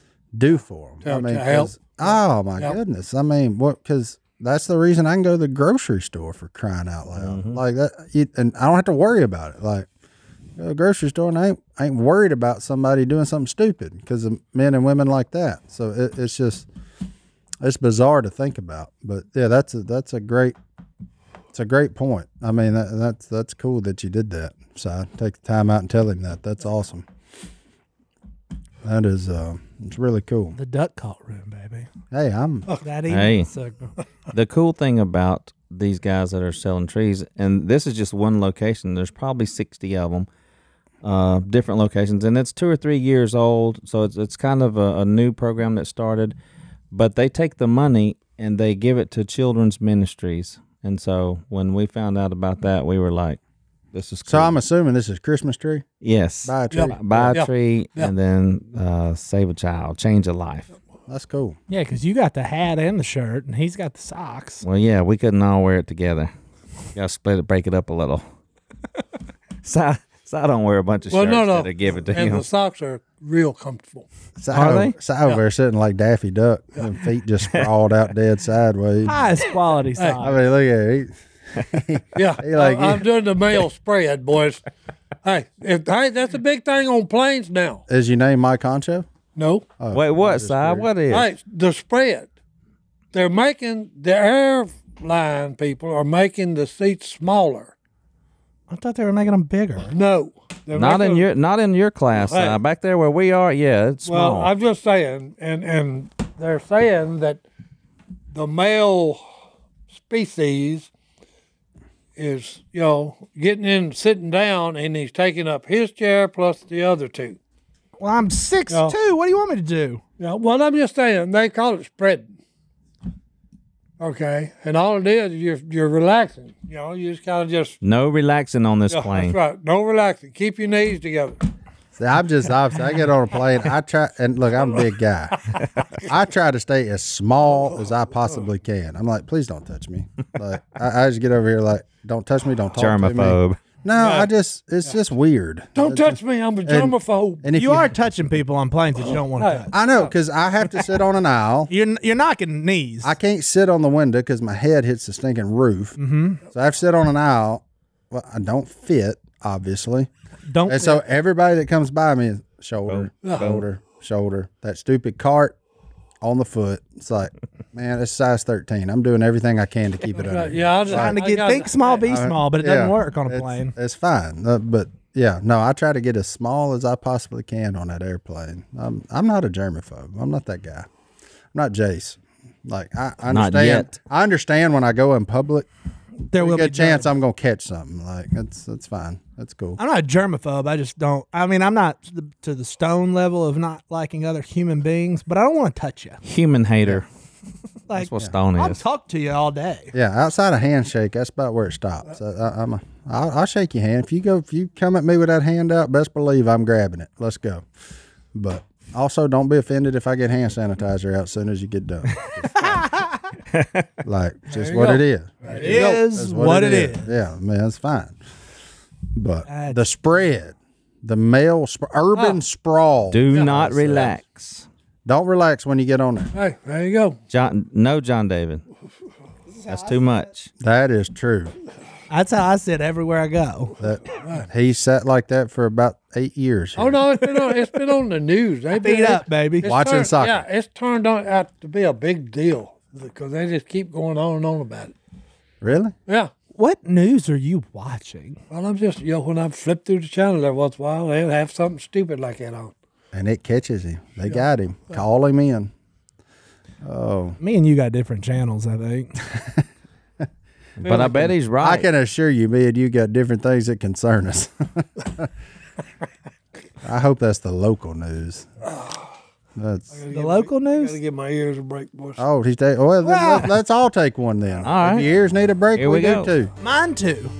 do for them. To- I mean, to help. 'cause- oh my Yep. goodness. I mean, what? Because that's the reason I can go to the grocery store for crying out loud. Like that, you, and I don't have to worry about it. Like. Go to the grocery store and I ain't, I ain't worried about somebody doing something stupid because of men and women like that. So it, it's just, it's bizarre to think about. But yeah, that's a, that's a great, it's a great point. I mean, that, that's, that's cool that you did that. So I take the time out and tell him that. That's awesome. That is, uh, it's really cool. The duck call room, baby. Hey, I'm, That email Hey. signal. The cool thing about these guys that are selling trees, and this is just one location, there's probably sixty of them, uh, different locations, and it's two or three years old, so it's it's kind of a, a new program that started, but they take the money and they give it to children's ministries. And so when we found out about that, we were like, this is cool. so I'm assuming this is Christmas tree. yes. Buy a tree. Yep. Buy a Yeah. tree Yeah. and then uh, save a child, change a life. That's cool. Yeah, because you got the hat and the shirt, and he's got the socks. Well, yeah, we couldn't all wear it together. Got to split it, break it up a little. so, so I don't wear a bunch of Well, shirts no, no. that I give it to And him. the socks are real comfortable. Si Are over, they? Si over there sitting like Daffy Duck. Them feet just sprawled out dead sideways. Highest quality I socks. mean, look at it. He, Yeah, He like I, I'm you. doing the mail spread, boys. Hey, if, hey, that's a big thing on planes now. is your name Mike Honcho? No. Oh, Wait, I what, just Si? figured. What is? Right, the spread. They're making the airline people are making the seats smaller. I thought they were making them bigger. No, they're Not in making- your not in your class. Hey. Uh, back there where we are, yeah, it's Well, small. I'm just saying, and and they're saying that the male species is, you know, getting in, sitting down, and he's taking up his chair plus the other two. Well, I'm six No. two. What do you want me to do? Yeah, well, I'm just saying they call it spreading. Okay, and all it is, you're you're relaxing. You know, you just kind of just. no relaxing on this Yeah, plane. that's right. No relaxing. Keep your knees together. See, I'm just opposite. I get on a plane. I try, and look, I'm a big guy. I try to stay as small as I possibly can. I'm like, please don't touch me. Like, I, I just get over here, like, don't touch me, don't talk to me. Germaphobe. No, I just, it's just weird. Don't touch me. I'm a germaphobe. And if You are touching people on planes that you don't want to Hey. touch. I know, because I have to sit on an aisle. You're you're knocking knees. I can't sit on the window because my head hits the stinking roof. Mm-hmm. So I have to sit on an aisle. Well, I don't fit, obviously. don't. And so everybody that comes by me is shoulder, shoulder, shoulder. That stupid cart on the foot. It's like, man, it's size thirteen. I'm doing everything I can to keep it under. Yeah, I'll just, trying to I get got- think small, be small, but it doesn't Yeah, work on a it's- plane. It's fine, uh, but yeah, no, I try to get as small as I possibly can on that airplane. I'm I'm not a germaphobe. I'm not that guy. I'm not Jace. Like I, I Not understand. yet. I understand when I go in public. There will There's a be good chance germs. I'm gonna catch something. Like that's that's fine. That's cool. I'm not a germaphobe. I just don't. I mean, I'm not to the, to the stone level of not liking other human beings, but I don't want to touch you. Human hater. Like, That's what Stone I'll is. talk to you all day. Yeah, outside of handshake, that's about where it stops. I, I, I'm a, I'll, I'll shake your hand. If you go, if you come at me with that hand out, best believe I'm grabbing it. Let's go. But also, don't be offended if I get hand sanitizer out as soon as you get done. Like, just you what go. it is. It is That's what it is. Yeah, man, it's fine. But That's- the spread, the male sp- urban Oh. sprawl. Do not relax. Don't relax when you get on there. Hey, there you go. John, no, John David. That's too much. That is true. That's how I sit everywhere I go. That he sat like that for about eight years. Oh here. no, it's been on. It's been on the news. They Beat up, baby. It's Watching turned, soccer. Yeah, it's turned on, out to be a big deal because they just keep going on and on about it. Really? Yeah. What news are you watching? Well, I'm just, you know, when I flip through the channel every once in a while, they'll have something stupid like that on. And it catches him. They got him. Call him in. Oh, Me and you got different channels, I think. But I bet he's right. I can assure you, me and you got different things that concern us. I hope that's the local news. That's The local I news? gotta give my ears a break, boys. oh, he's taking. Well, then Ah. let, let's all take one then. All right. If your ears need a break, Here we, we do go. too. Mine too.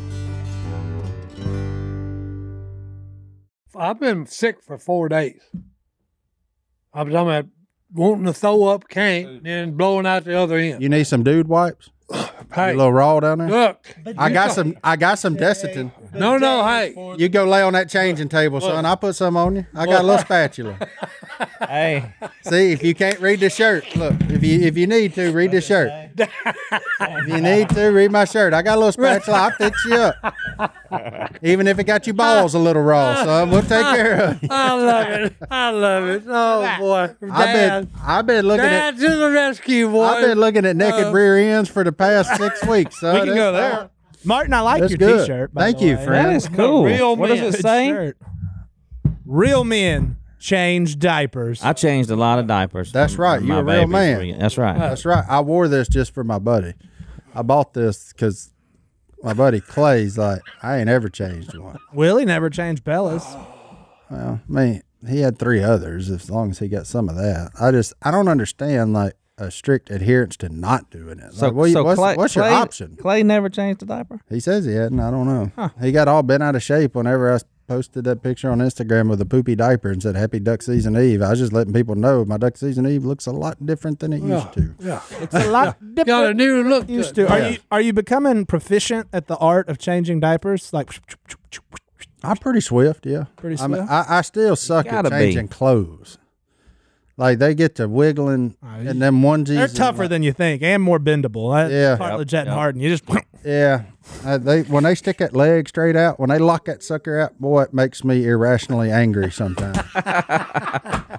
I've been sick for four days. I was talking about wanting to throw up, can't, then blowing out the other end. You need some dude wipes. Hey, A little raw down there. look. I got some. I got some Desitin. No, no, hey. You go lay on that changing table, son. I'll put some on you. I got a little spatula. hey, See, if you can't read the shirt, look. If you if you need to, read the shirt. If you need to, read my shirt. I got a little spatula. I'll fix you up. Even if it got your balls a little raw, son, we'll take care of you. I love it. I love it. Oh, boy. I've Dad. been I've been looking Dad at to the rescue, boy. I've been looking at naked Uh, rear ends for the past six weeks. Son. We can go there. Martin, I like That's your good. t-shirt. by Thank the you, way. friend. that is cool. Real what does men. it Good say? shirt. Real men change diapers. I changed a lot of diapers. That's for right. my You're a real babies. man. That's right. That's right. I wore this just for my buddy. I bought this because my buddy Clay's like, I ain't ever changed one. Willie never changed Bella's. Well, I mean, he had three others. As long as he got some of that, I just I don't understand like a strict adherence to not doing it. So, Like, what you- so what's, Clay, what's your Clay- option? Clay never changed a diaper. He says he hadn't. I don't know. He got all bent out of shape whenever I posted that picture on Instagram with a poopy diaper and said "Happy Duck Season Eve." I was just letting people know my Duck Season Eve looks a lot different than it used to. Yeah. It's a lot Got a different. new look to Used it. to. Are Yeah. you are you becoming proficient at the art of changing diapers? Like I'm pretty swift, yeah. Pretty I mean, swift? I, I still suck at gotta be. changing clothes. Like they get to wiggling and them onesies. they're and, tougher like, than you think and more bendable. That Yeah. cartilage Yep, and yep. harden. You just Yeah, uh, they when they stick that leg straight out, when they lock that sucker out, boy, it makes me irrationally angry sometimes.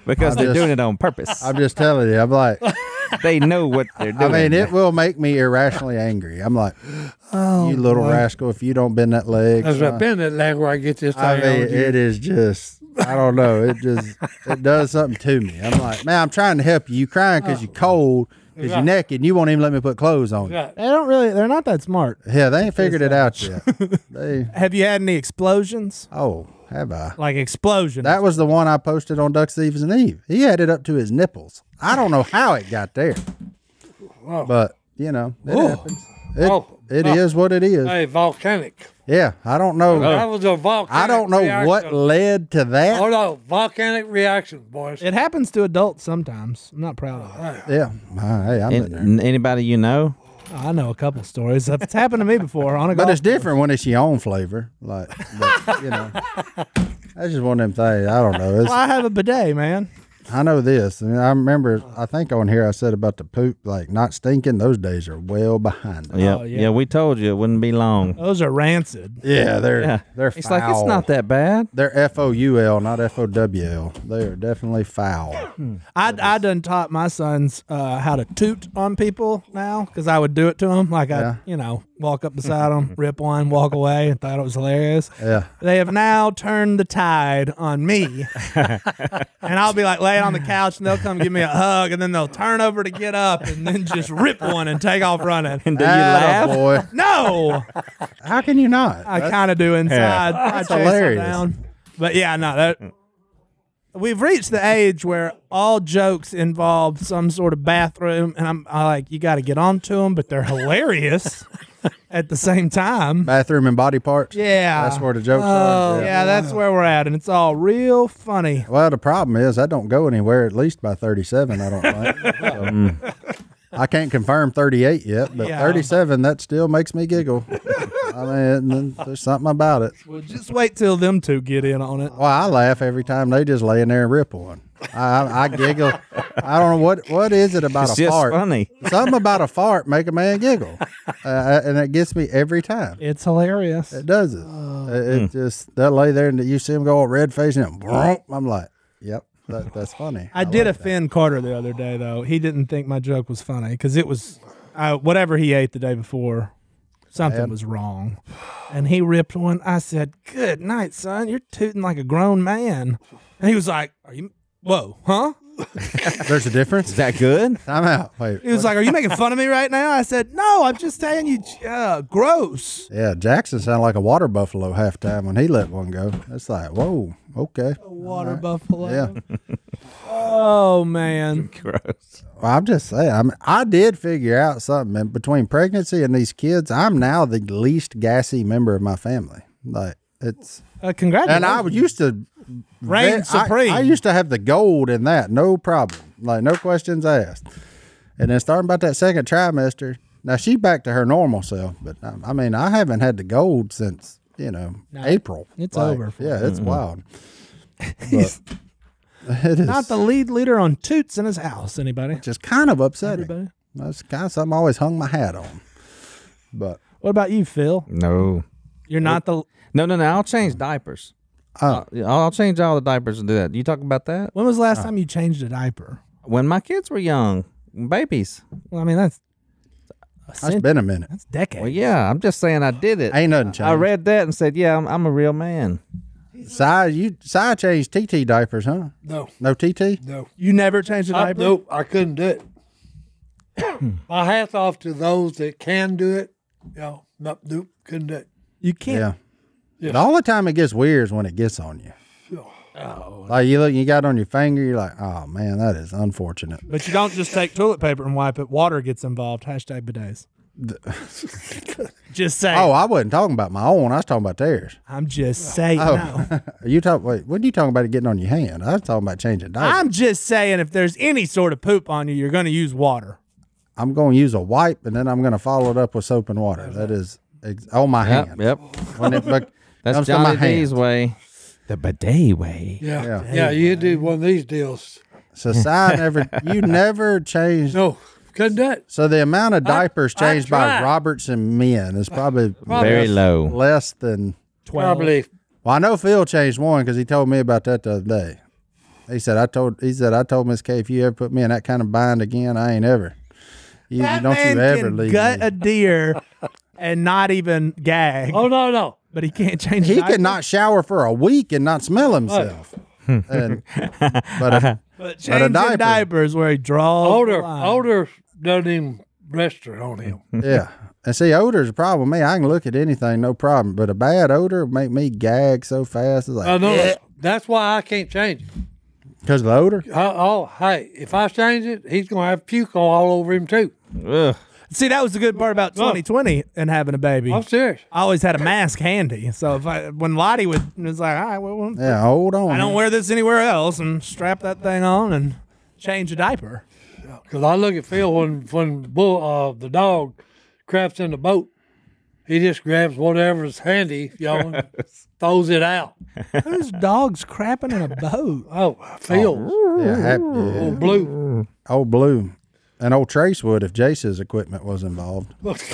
because I they're just- doing it on purpose. I'm just telling you. I'm like, They know what they're I doing. mean, it will make me irrationally angry. I'm like, Oh, you little boy. rascal! If you don't bend that leg, That's uh, right. Bend that leg where I get this thing I mean, on you. it is just, I don't know. It just, it does something to me. I'm like, man, I'm trying to help you. You crying because you're cold, because you're Right. naked, and you won't even let me put clothes on you. Right. They don't really. They're not that smart. Yeah, they ain't figured it out yet. They, Have you had any explosions? oh, have I? Like explosions? That was the one I posted on Ducks, Thieves, and Eve. He had it up to his nipples. I don't know how it got there, Wow. but you know, it Ooh. happens. It, Oh, it oh. is what it is. Hey, volcanic. Yeah, I don't know. That was a volcanic I don't know reaction. what led to that. Oh, no. Volcanic reaction, boys. It happens to adults sometimes. I'm not proud of it. Yeah, uh, hey, I'm in there. An- anybody you know? I know a couple stories. It's happened to me before on a But golf it's different when it's your own flavor. Like, but, you know, that's just one of them things. I don't know. It's, Well, I have a bidet, man. I know this. And I remember, I think on here I said about the poop, like not stinking. Those days are well behind us. Yeah, Oh, yeah. yeah. We told you it wouldn't be long. Those are rancid. Yeah, they're Yeah, they're it's foul. like it's not that bad. They're F O U L, not F O W L. They are definitely foul. I I done taught my sons uh, how to toot on people now because I would do it to them. Like I, Yeah. you know, walk up beside them, rip one, walk away, and thought it was hilarious. Yeah. They have now turned the tide on me, and I'll be like laying on the couch, and they'll come give me a hug, and then they'll turn over to get up, and then just rip one and take off running. And do you laugh? boy. No, How can you not? I kind of do inside. I That's chase them hilarious. down. But yeah, no, that we've reached the age where all jokes involve some sort of bathroom, and I'm I like, you got to get onto them, but they're hilarious at the same time. Bathroom and body parts. Yeah, That's where the jokes Oh, are. yeah, that's where we're at, and it's all real funny. Well, the problem is I don't go anywhere at least by thirty-seven, I don't think. So, I can't confirm thirty-eight yet, but Yeah. thirty-seven, that still makes me giggle. I mean, there's something about it. Well, just wait till them two get in on it. Well, I laugh every time they just lay in there and rip one. I, I, I giggle. I don't know what what is it about It's a just fart. funny. Something about a fart make a man giggle, uh, and it gets me every time. It's hilarious. It does it. It, it just they'll lay there and you see them go all red faced and then, I'm like, yep, that, that's funny. I did like that. offend Carter the other day, though. He didn't think my joke was funny because it was uh, whatever he ate the day before. Something Bad. was wrong, and he ripped one. I said, "Good night, son. You're tooting like a grown man." And he was like, "Are you? Whoa, huh?" There's a difference. Is that good? I'm out. Wait. He was like, "Are you making fun of me right now?" I said, "No, I'm just telling you, uh, gross." Yeah, Jackson sounded like a water buffalo half time when he let one go. It's like, whoa, okay. Water buffalo. Yeah. Oh man. Gross. Well, I'm just saying. I mean, I did figure out something and between pregnancy and these kids. I'm now the least gassy member of my family. Like it's, Uh, congratulations. and I used to Reign I- supreme. I, used to have the gold in that, no problem, like no questions asked. And then starting about that second trimester, now she back to her normal self, but um, I mean, I haven't had the gold since you know April. it's Like, over for Yeah, it's wild. But it is Not the lead leader on Toots in his house. Anybody? just kind of upsetting. Everybody? That's kind of something I always hung my hat on. But What about you, Phil? No. You're not the. No, no, no. I'll change diapers. uh, I'll, I'll change all the diapers and do that. You talk about that? When was the last time you changed a diaper? When my kids were young, babies. Well, I mean that's a it's cent- been a minute. that's decades. Well, yeah, I'm just saying I did it. Ain't nothing changed. I read that and said, yeah, I'm, I'm a real man. Si, you Si changed T T diapers, huh? No, No T T. no. You never changed a I, diaper. nope, I couldn't do it. My hat's off to those that can do it. You know, nope, nope, couldn't do it. You can't. Yeah. Yes. The only time it gets weird is when it gets on you. Oh, Like you look, you got it on your finger. You're like, oh man, that is unfortunate. But you don't just take toilet paper and wipe it. Water gets involved. Hashtag bidets. Just saying. Oh, I wasn't talking about my own. I was talking about theirs. I'm just saying. Oh, No. are you talking? Wait, what are you talking about? It getting on your hand? I was talking about changing diapers. I'm just saying if there's any sort of poop on you, you're going to use water. I'm going to use a wipe and then I'm going to follow it up with soap and water. That is ex- on my Yep, hand. yep. When it bec- That's comes to my Johnny D's hand. way. The bidet way. yeah, Yeah. yeah. You do one of these deals. So Si never, you never changed. No, couldn't do it. So the amount of diapers I changed by tried. Robertson men is probably Very less, low. less than. twelve. Probably. Well, I know Phil changed one because he told me about that the other day. He said, I told he said, I told Miss K, if you ever put me in that kind of bind again, I ain't ever. You, That don't man you ever can leave gut me. a deer and not even gag, Oh no, no. but he can't change. He diapers. could not shower for a week and not smell himself. and, but a, But a changing diaper. diapers where he draws. the Odor, line. odor doesn't even register on him. yeah. And see, odor's a problem with me. I can look at anything, no problem. But a bad odor would make me gag so fast. It's I like, know. That's why I can't change it. because of the odor? Oh, oh, hey, if I change it, he's gonna have puke all over him too. Ugh. See, that was the good part about twenty twenty and having a baby. I'm serious. I always had a mask handy, so if I when Lottie would, it was like, all right, well, well Yeah, hold on. I don't wear this anywhere else, and strap that thing on and change a diaper. Because I look at Phil when when bull uh, the dog craps in the boat, he just grabs whatever's handy, you know, and throws it out. Whose dog's crapping in a boat? Oh, Phil's. Yeah, happy, yeah. Old Blue. Old Blue. And old Trace would if Jace's equipment was involved.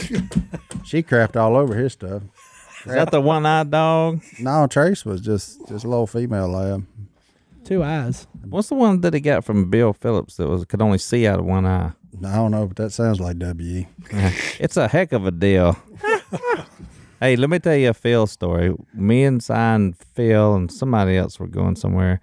She crapped all over his stuff. Is that the one-eyed dog? No, Trace was just just a little female lab. Two eyes. What's the one that he got from Bill Phillips that was could only see out of one eye? I don't know, but that sounds like W E. It's a heck of a deal. Hey, let me tell you a Phil story. Me and Si and Phil and somebody else were going somewhere,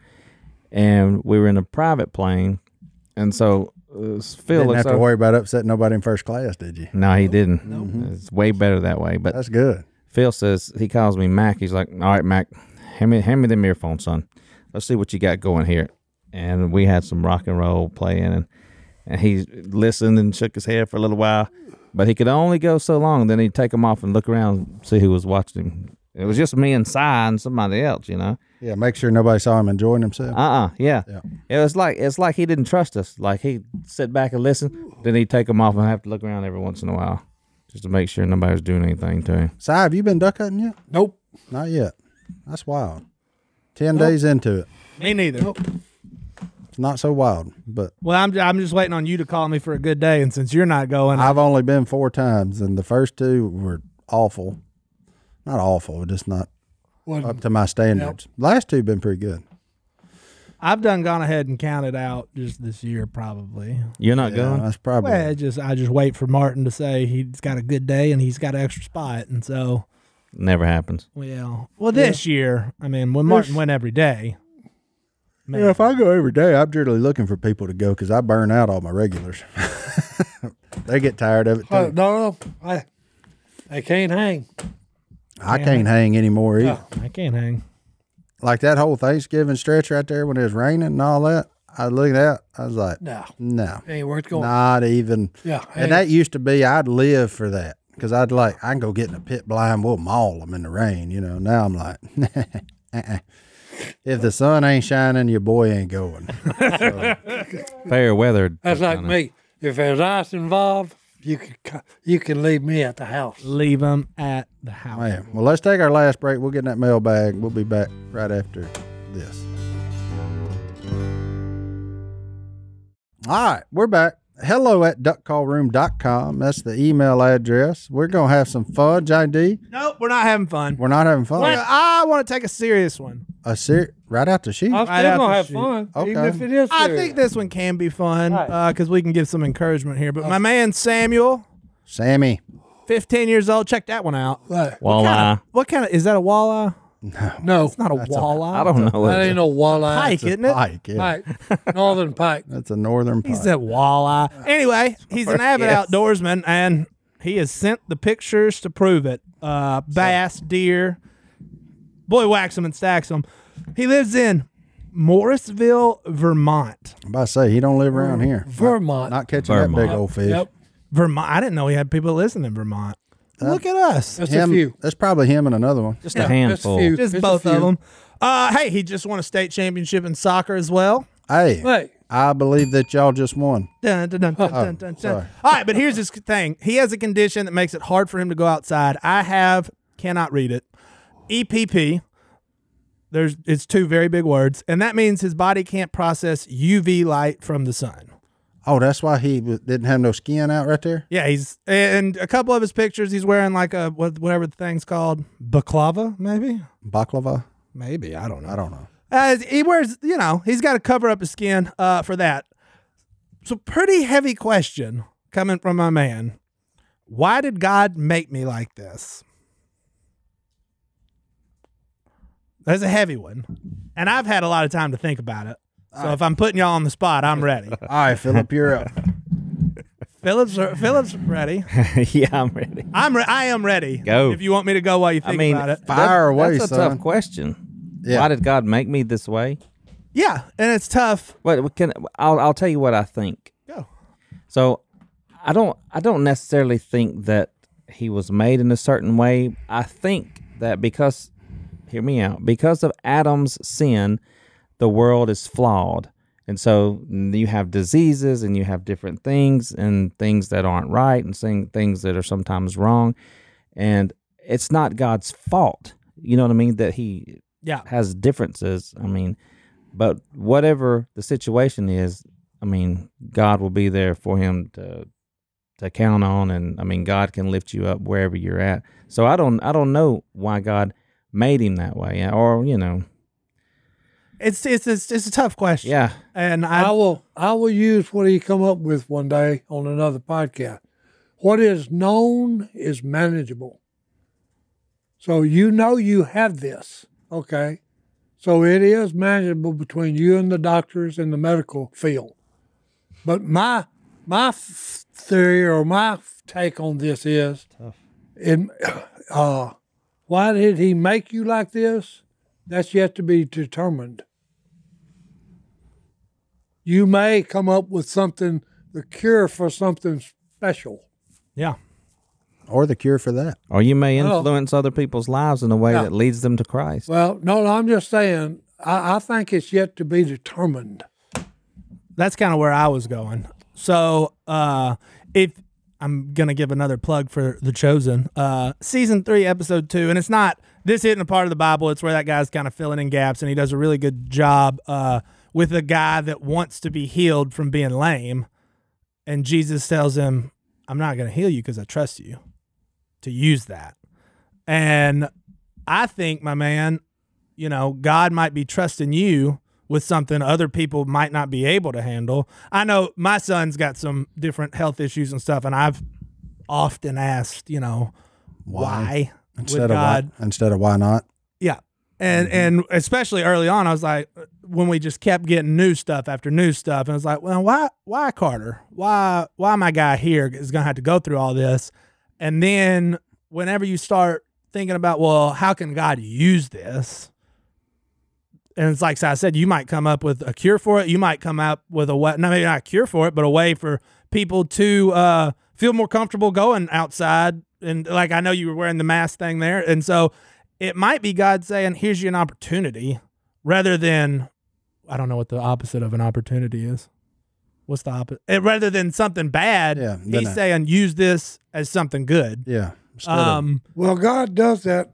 and we were in a private plane, and so uh, Phil Didn't looks have to over- worry about upsetting nobody in first class, did you? No, he didn't. It's way better that way. But That's good. Phil says, he calls me Mac. He's like, all right, Mac, hand me, hand me them earphones, son. Let's see what you got going here. And we had some rock and roll playing, and, and he listened and shook his head for a little while. But he could only go so long. Then he'd take them off and look around and see who was watching him. It was just me and Si and somebody else, you know. Yeah, make sure nobody saw him enjoying himself. Uh-uh, yeah. Yeah. It was like it's like he didn't trust us. Like he'd sit back and listen, then he'd take them off and have to look around every once in a while just to make sure nobody was doing anything to him. Si, have you been duck hunting yet? Nope. Not yet. That's wild. Ten days into it. Me neither. It's not so wild, but Well, I'm I'm just waiting on you to call me for a good day, and since you're not going, I've only been four times, and the first two were awful. Not awful, just not Wasn't- up to my standards. Last two been pretty good. I've done gone ahead and counted out just this year probably. You're not Yeah, going? that's probably Well, I just I just wait for Martin to say he's got a good day and he's got an extra spot, and so Never happens. well, well this year, I mean, when Martin went every day, man, Yeah, if I go every day, I'm generally looking for people to go because I burn out all my regulars. They get tired of it too. Uh, no, no, I, I can't hang. I can't hang anymore either. Yeah. I can't hang. Like that whole Thanksgiving stretch right there when it was raining and all that. I looked at that. I was like, No, no, ain't worth going. not even. Yeah, And ain't- that used to be, I'd live for that because I'd like, I can go get in a pit blind, we'll maul them in the rain. You know, now I'm like, uh-uh. If the sun ain't shining, your boy ain't going. Fair weather. That's like me. If there's ice involved, you can cu- you can leave me at the house. Leave him at the house. Man, well, let's take our last break. We'll get in that mailbag. We'll be back right after this. All right, we're back. Hello at duck call room dot com. That's the email address. We're going to have some fun, Johnny D. Nope, we're not having fun. We're not having fun. I want to take a serious one. A ser- right out the chute. I'm Right still out gonna the have chute. fun, Okay. even if it is. I serious. think this one can be fun Right. because we can give some encouragement here. But my man Samuel, Sammy. fifteen years old, check that one out. Right. Walleye. What kind of is that? A walleye? No, It's not a walleye. I don't know. that ain't no walleye. Pike, isn't it? Pike, yeah. Pike, northern pike. That's a northern He pike. said walleye. Anyway, he's an avid Yes. outdoorsman, and he has sent the pictures to prove it. Uh, bass, deer, boy, wax them and stacks them. He lives in Morrisville, Vermont. I'm about to say, he don't live around here. Vermont. Not catching Vermont. that big old fish. Yep, Vermont. I didn't know he had people listen in Vermont. Look at us. that's Him, a few. That's probably him and another one. Just Yeah, a handful. Just, a few. Just Just a both of few. them. Uh, hey, he just won a state championship in soccer as well. Hey, Hey, I believe that y'all just won. Dun, dun, dun, dun, dun, dun, sorry. dun. All right, but here's his thing. He has a condition that makes it hard for him to go outside. I have, cannot read it, E P P. There's, it's two very big words, and that means his body can't process U V light from the sun. Oh, that's why he w- didn't have no skin out right there? Yeah, he's and a couple of his pictures, he's wearing like a what, whatever the thing's called, baklava, maybe, Baklava? maybe I don't know. I don't know. Uh, he wears, you know, he's got to cover up his skin uh, for that. So pretty heavy question coming from my man. Why did God make me like this? That's a heavy one. And I've had a lot of time to think about it. So right. if I'm putting y'all on the spot, I'm ready. All right, Philip, you're up. Philip's Philip's ready. Yeah, I'm ready. I'm re- I am ready. Go. If you want me to go while you think I mean, about it. Fire away, that's a son. tough question. Yeah. Why did God make me this way? Yeah, and it's tough. What can I'll I'll tell you what I think. Go. So, I don't I don't necessarily think that he was made in a certain way. I think that because, hear me out, because of Adam's sin, the world is flawed. And so you have diseases and you have different things and things that aren't right and saying things that are sometimes wrong. And it's not God's fault. You know what I mean? That he Yeah. has differences. I mean, but whatever the situation is, I mean, God will be there for him to to count on, and I mean, God can lift you up wherever you're at. So I don't I don't know why God made him that way, or you know, It's it's it's, it's a tough question. yeah, And I, I will I will use what he come up with one day on another podcast. What is known is manageable. So you know you have this, okay? So it is manageable between you and the doctors in the medical field. But my my f- theory or my f- take on this is, it, uh, why did he make you like this? That's yet to be determined. You may come up with something, the cure for something special. yeah. Or the cure for that. or you may Well- influence other people's lives in a way Yeah. that leads them to Christ. Well, no, no, I'm just saying, I, I think it's yet to be determined. That's kind of where I was going. So, uh, if I'm gonna give another plug for The Chosen, uh, season three, episode two, and it's not this isn't a part of the Bible. It's where that guy's kind of filling in gaps, and he does a really good job uh, with a guy that wants to be healed from being lame, and Jesus tells him, "I'm not gonna heal you because I trust you to use that." And I think, my man, you know, God might be trusting you with something other people might not be able to handle. I know my son's got some different health issues and stuff, and I've often asked, you know, why, Why? with Instead of God. why, instead of why not? Yeah. And and especially early on, I was like, when we just kept getting new stuff after new stuff, and I was like, well, why why Carter? Why why my guy here is gonna have to go through all this? And then whenever you start thinking about, well, how can God use this? And it's like so I said, you might come up with a cure for it. You might come up with a way, no, maybe not a cure for it, but a way for people to uh, feel more comfortable going outside. And like I know you were wearing the mask thing there, and so it might be God saying, "Here's you an opportunity," rather than I don't know what the opposite of an opportunity is. What's the opposite? Rather than something bad, Yeah, then he's I- saying use this as something good. Yeah. Instead of- Um, Well, God does that.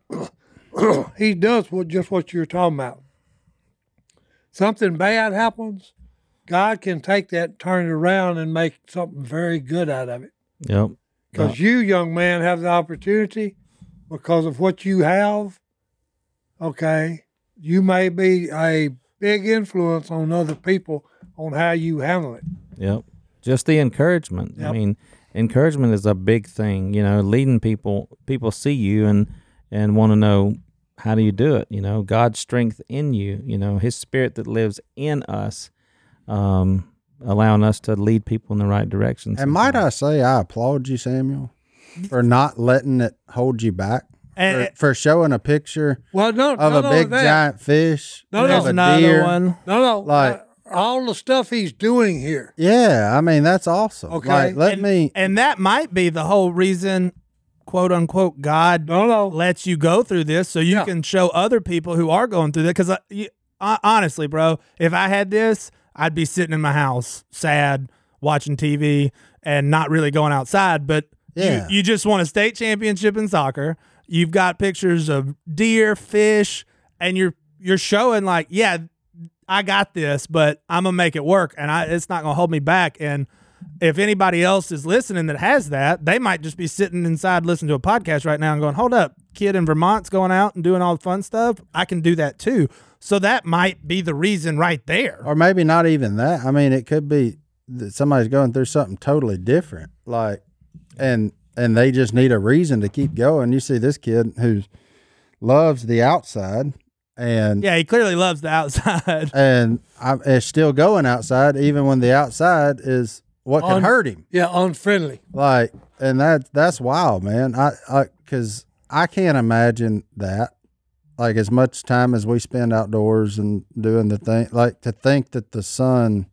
He does what just what you're talking about. Something bad happens, God can take that, turn it around, and make something very good out of it. Yep. Because you, young man, have the opportunity because of what you have. Okay, you may be a big influence on other people on how you handle it. Yep. Just the encouragement. I Yep. mean, encouragement is a big thing, you know, leading people, people see you and, and want to know, how do you do it? You know, God's strength in you, you know, his spirit that lives in us, um, allowing us to lead people in the right direction. and might I say, I applaud you, Samuel, for not letting it hold you back. And- for, for showing a picture Well, no, of no, a no, big that. giant fish, No, of no. a there's another deer. one. No, no, Like- uh, all the stuff he's doing here. Yeah, I mean that's awesome. Okay. Like, let and, me. and that might be the whole reason, quote unquote, God No, no. lets you go through this so you Yeah. can show other people who are going through that. Because uh, honestly, bro, if I had this, I'd be sitting in my house, sad, watching T V, and not really going outside. But Yeah. you, you just won a state championship in soccer. You've got pictures of deer, fish, and you're you're showing like, yeah, I got this, but I'm gonna make it work, and I, it's not gonna hold me back. And if anybody else is listening that has that, they might just be sitting inside listening to a podcast right now and going, "Hold up, kid in Vermont's going out and doing all the fun stuff. I can do that too." So that might be the reason right there. Or maybe not even that. I mean, it could be that somebody's going through something totally different, like, and and they just need a reason to keep going. You see this kid who loves the outside, and Yeah, he clearly loves the outside. and I, is still going outside, even when the outside is what can Un- hurt him. Yeah, unfriendly. Like, and that that's wild, man. I, I, cause I can't imagine that. Like, as much time as we spend outdoors and doing the thing, like to think that the sun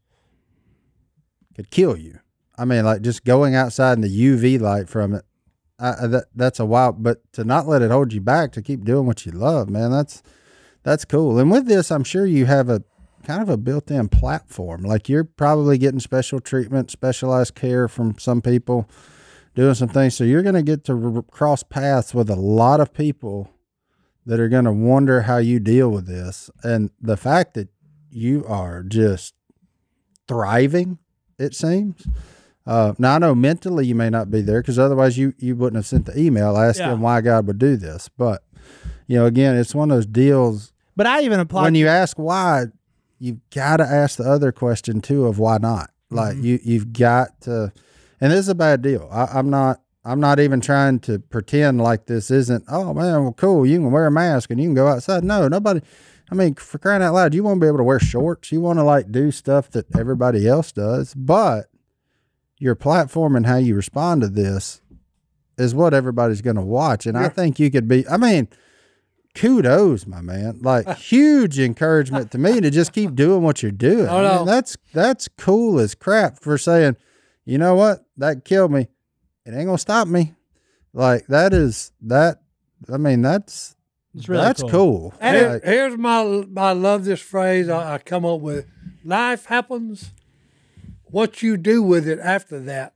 could kill you. I mean, like just going outside and the U V light from it, I, I, that that's a wild. But to not let it hold you back, to keep doing what you love, man, that's that's cool. And with this, I'm sure you have a kind of a built-in platform. Like you're probably getting special treatment, specialized care from some people, doing some things. So you're going to get to r- cross paths with a lot of people that are going to wonder how you deal with this. And the fact that you are just thriving, it seems. Uh, now I know mentally you may not be there, because otherwise you, you wouldn't have sent the email asking Yeah. why God would do this. But, you know, again, it's one of those deals. But I even applied. When you ask why, you've got to ask the other question too of why not. Like Mm-hmm. you, you've got to, and this is a bad deal. I, I'm not, I'm not even trying to pretend like this isn't, oh man, well, cool. You can wear a mask and you can go outside. No, nobody, I mean, for crying out loud, you want to be able to wear shorts. You want to like do stuff that everybody else does, but your platform and how you respond to this is what everybody's going to watch. And I think you could be, I mean, kudos, my man. Like huge encouragement to me to just keep doing what you're doing. Oh, I no. mean, that's that's cool as crap for saying, you know what, that killed me. It ain't gonna stop me. Like that is that. I mean, that's It's really that's cool. cool. Here- Like, here's my, I love this phrase I, I come up with. Life happens. What you do with it after that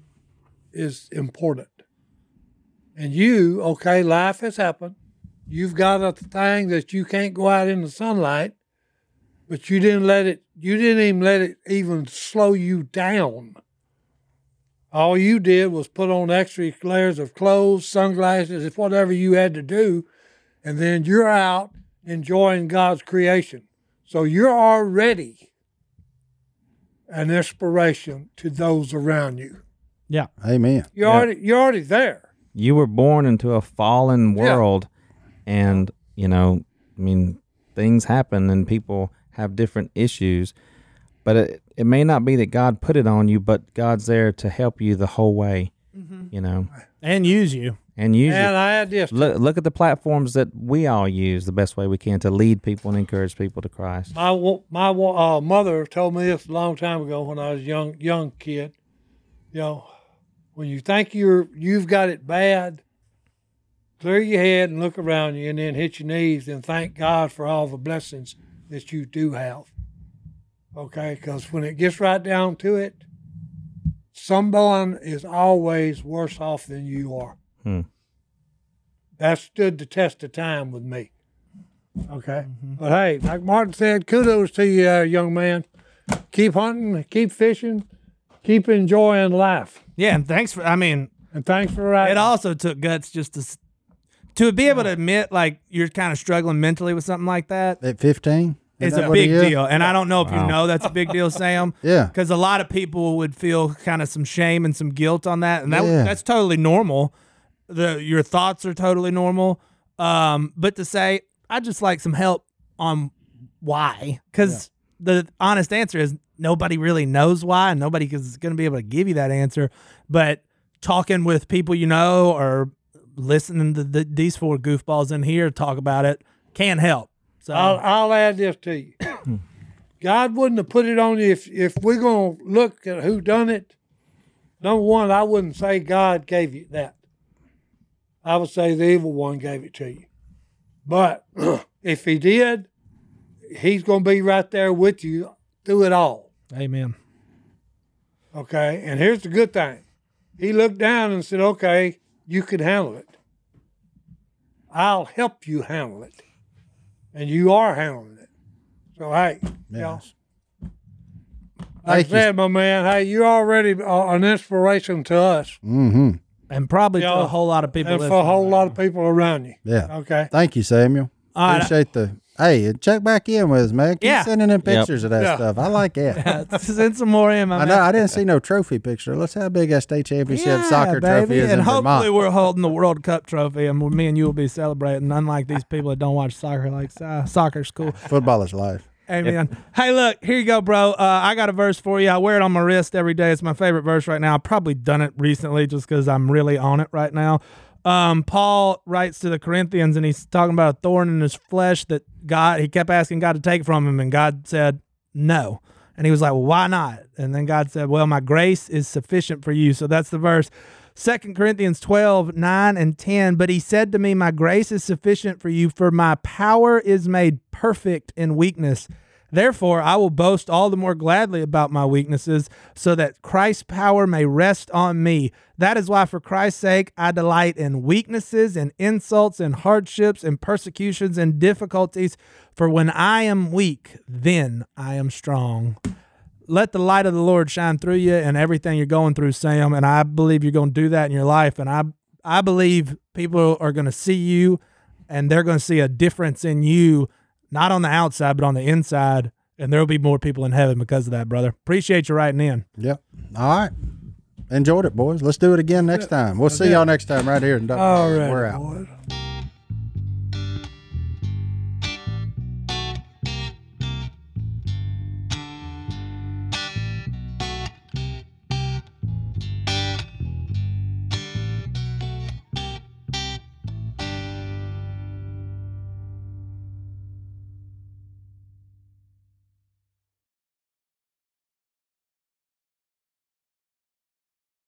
is important. And you, okay, life has happened. You've got a thing that you can't go out in the sunlight, but you didn't let it, you didn't even let it even slow you down. All you did was put on extra layers of clothes, sunglasses, whatever you had to do, and then you're out enjoying God's creation. So you're already an inspiration to those around you. Yeah. amen. You're already you're already there. You were born into a fallen Yeah. world, and you know, I mean, things happen and people have different issues, but it, it may not be that God put it on you, but God's there to help you the whole way, you know, And use you. and use And it. I had this. Look, look at the platforms that we all use the best way we can to lead people and encourage people to Christ. My wa- my wa- uh, mother told me this a long time ago when I was a young young kid. You know, when you think you're you've got it bad, clear your head and look around you, and then hit your knees and thank God for all the blessings that you do have. Okay, because when it gets right down to it, someone is always worse off than you are. Hmm. That stood the test of time with me. Okay. But hey, like Martin said, kudos to you, uh, young man. Keep hunting, keep fishing, keep enjoying life. Yeah, and thanks for. I mean, And thanks for writing. it also took guts just to s- to be able to admit like you're kind of struggling mentally with something like that. At fifteen, It's a big deal, and I don't know if you Wow. know that's a big deal, Sam. Yeah. Because a lot of people would feel kind of some shame and some guilt on that, and that Yeah. that's totally normal. The your thoughts are totally normal. Um, but to say I just like some help on why, because the honest answer is nobody really knows why, and nobody is going to be able to give you that answer. But talking with people you know, or listening to the, these four goofballs in here talk about it can help. So I'll, I'll add this to you. God wouldn't have put it on you if, if we're going to look at who done it. Number one, I wouldn't say God gave you that. I would say the evil one gave it to you. But if he did, he's going to be right there with you through it all. amen. Okay, and here's the good thing. He looked down and said, okay, you can handle it. I'll help you handle it. And you are handling it. So, hey, you know, Yes. like I Thank you. said, my man, hey, you're already uh, an inspiration to us Mm-hmm. And probably Yeah. to a whole lot of people. and for a listening whole right lot now. of people around you. Yeah. Okay. Thank you, Samuel. All right. Appreciate the Hey, check back in with us, man. Keep Yeah. sending in pictures of that Yeah. stuff. I like it. Yeah, send some more in, my I man. know. I didn't see no trophy picture. Let's see how big that state championship Yeah, soccer trophy baby. is and in hopefully Vermont. we're holding the World Cup trophy, and me and you will be celebrating. Unlike these people that don't watch soccer, like uh, soccer's cool. Football is life. Amen. Hey, look, here you go, bro. Uh, I got a verse for you. I wear it on my wrist every day. It's my favorite verse right now. I've probably done it recently just because I'm really on it right now. Um, Paul writes to the Corinthians, and he's talking about a thorn in his flesh that God, he kept asking God to take it from him, and God said, no. And he was like, well, why not? And then God said, well, my grace is sufficient for you. So that's the verse. Second Corinthians twelve, nine and ten. But he said to me, my grace is sufficient for you, for my power is made perfect in weakness. Therefore, I will boast all the more gladly about my weaknesses, so that Christ's power may rest on me. That is why, for Christ's sake, I delight in weaknesses and insults and hardships and persecutions and difficulties. For when I am weak, then I am strong. Let the light of the Lord shine through you and everything you're going through, Sam. And I believe you're going to do that in your life. And I, I believe people are going to see you, and they're going to see a difference in you. Not on the outside, but on the inside. And there will be more people in heaven because of that, brother. Appreciate you writing in. Yep. All right. Enjoyed it, boys. Let's do it again next time. We'll see y'all next time right here. In Duck. All right, We're out. boys.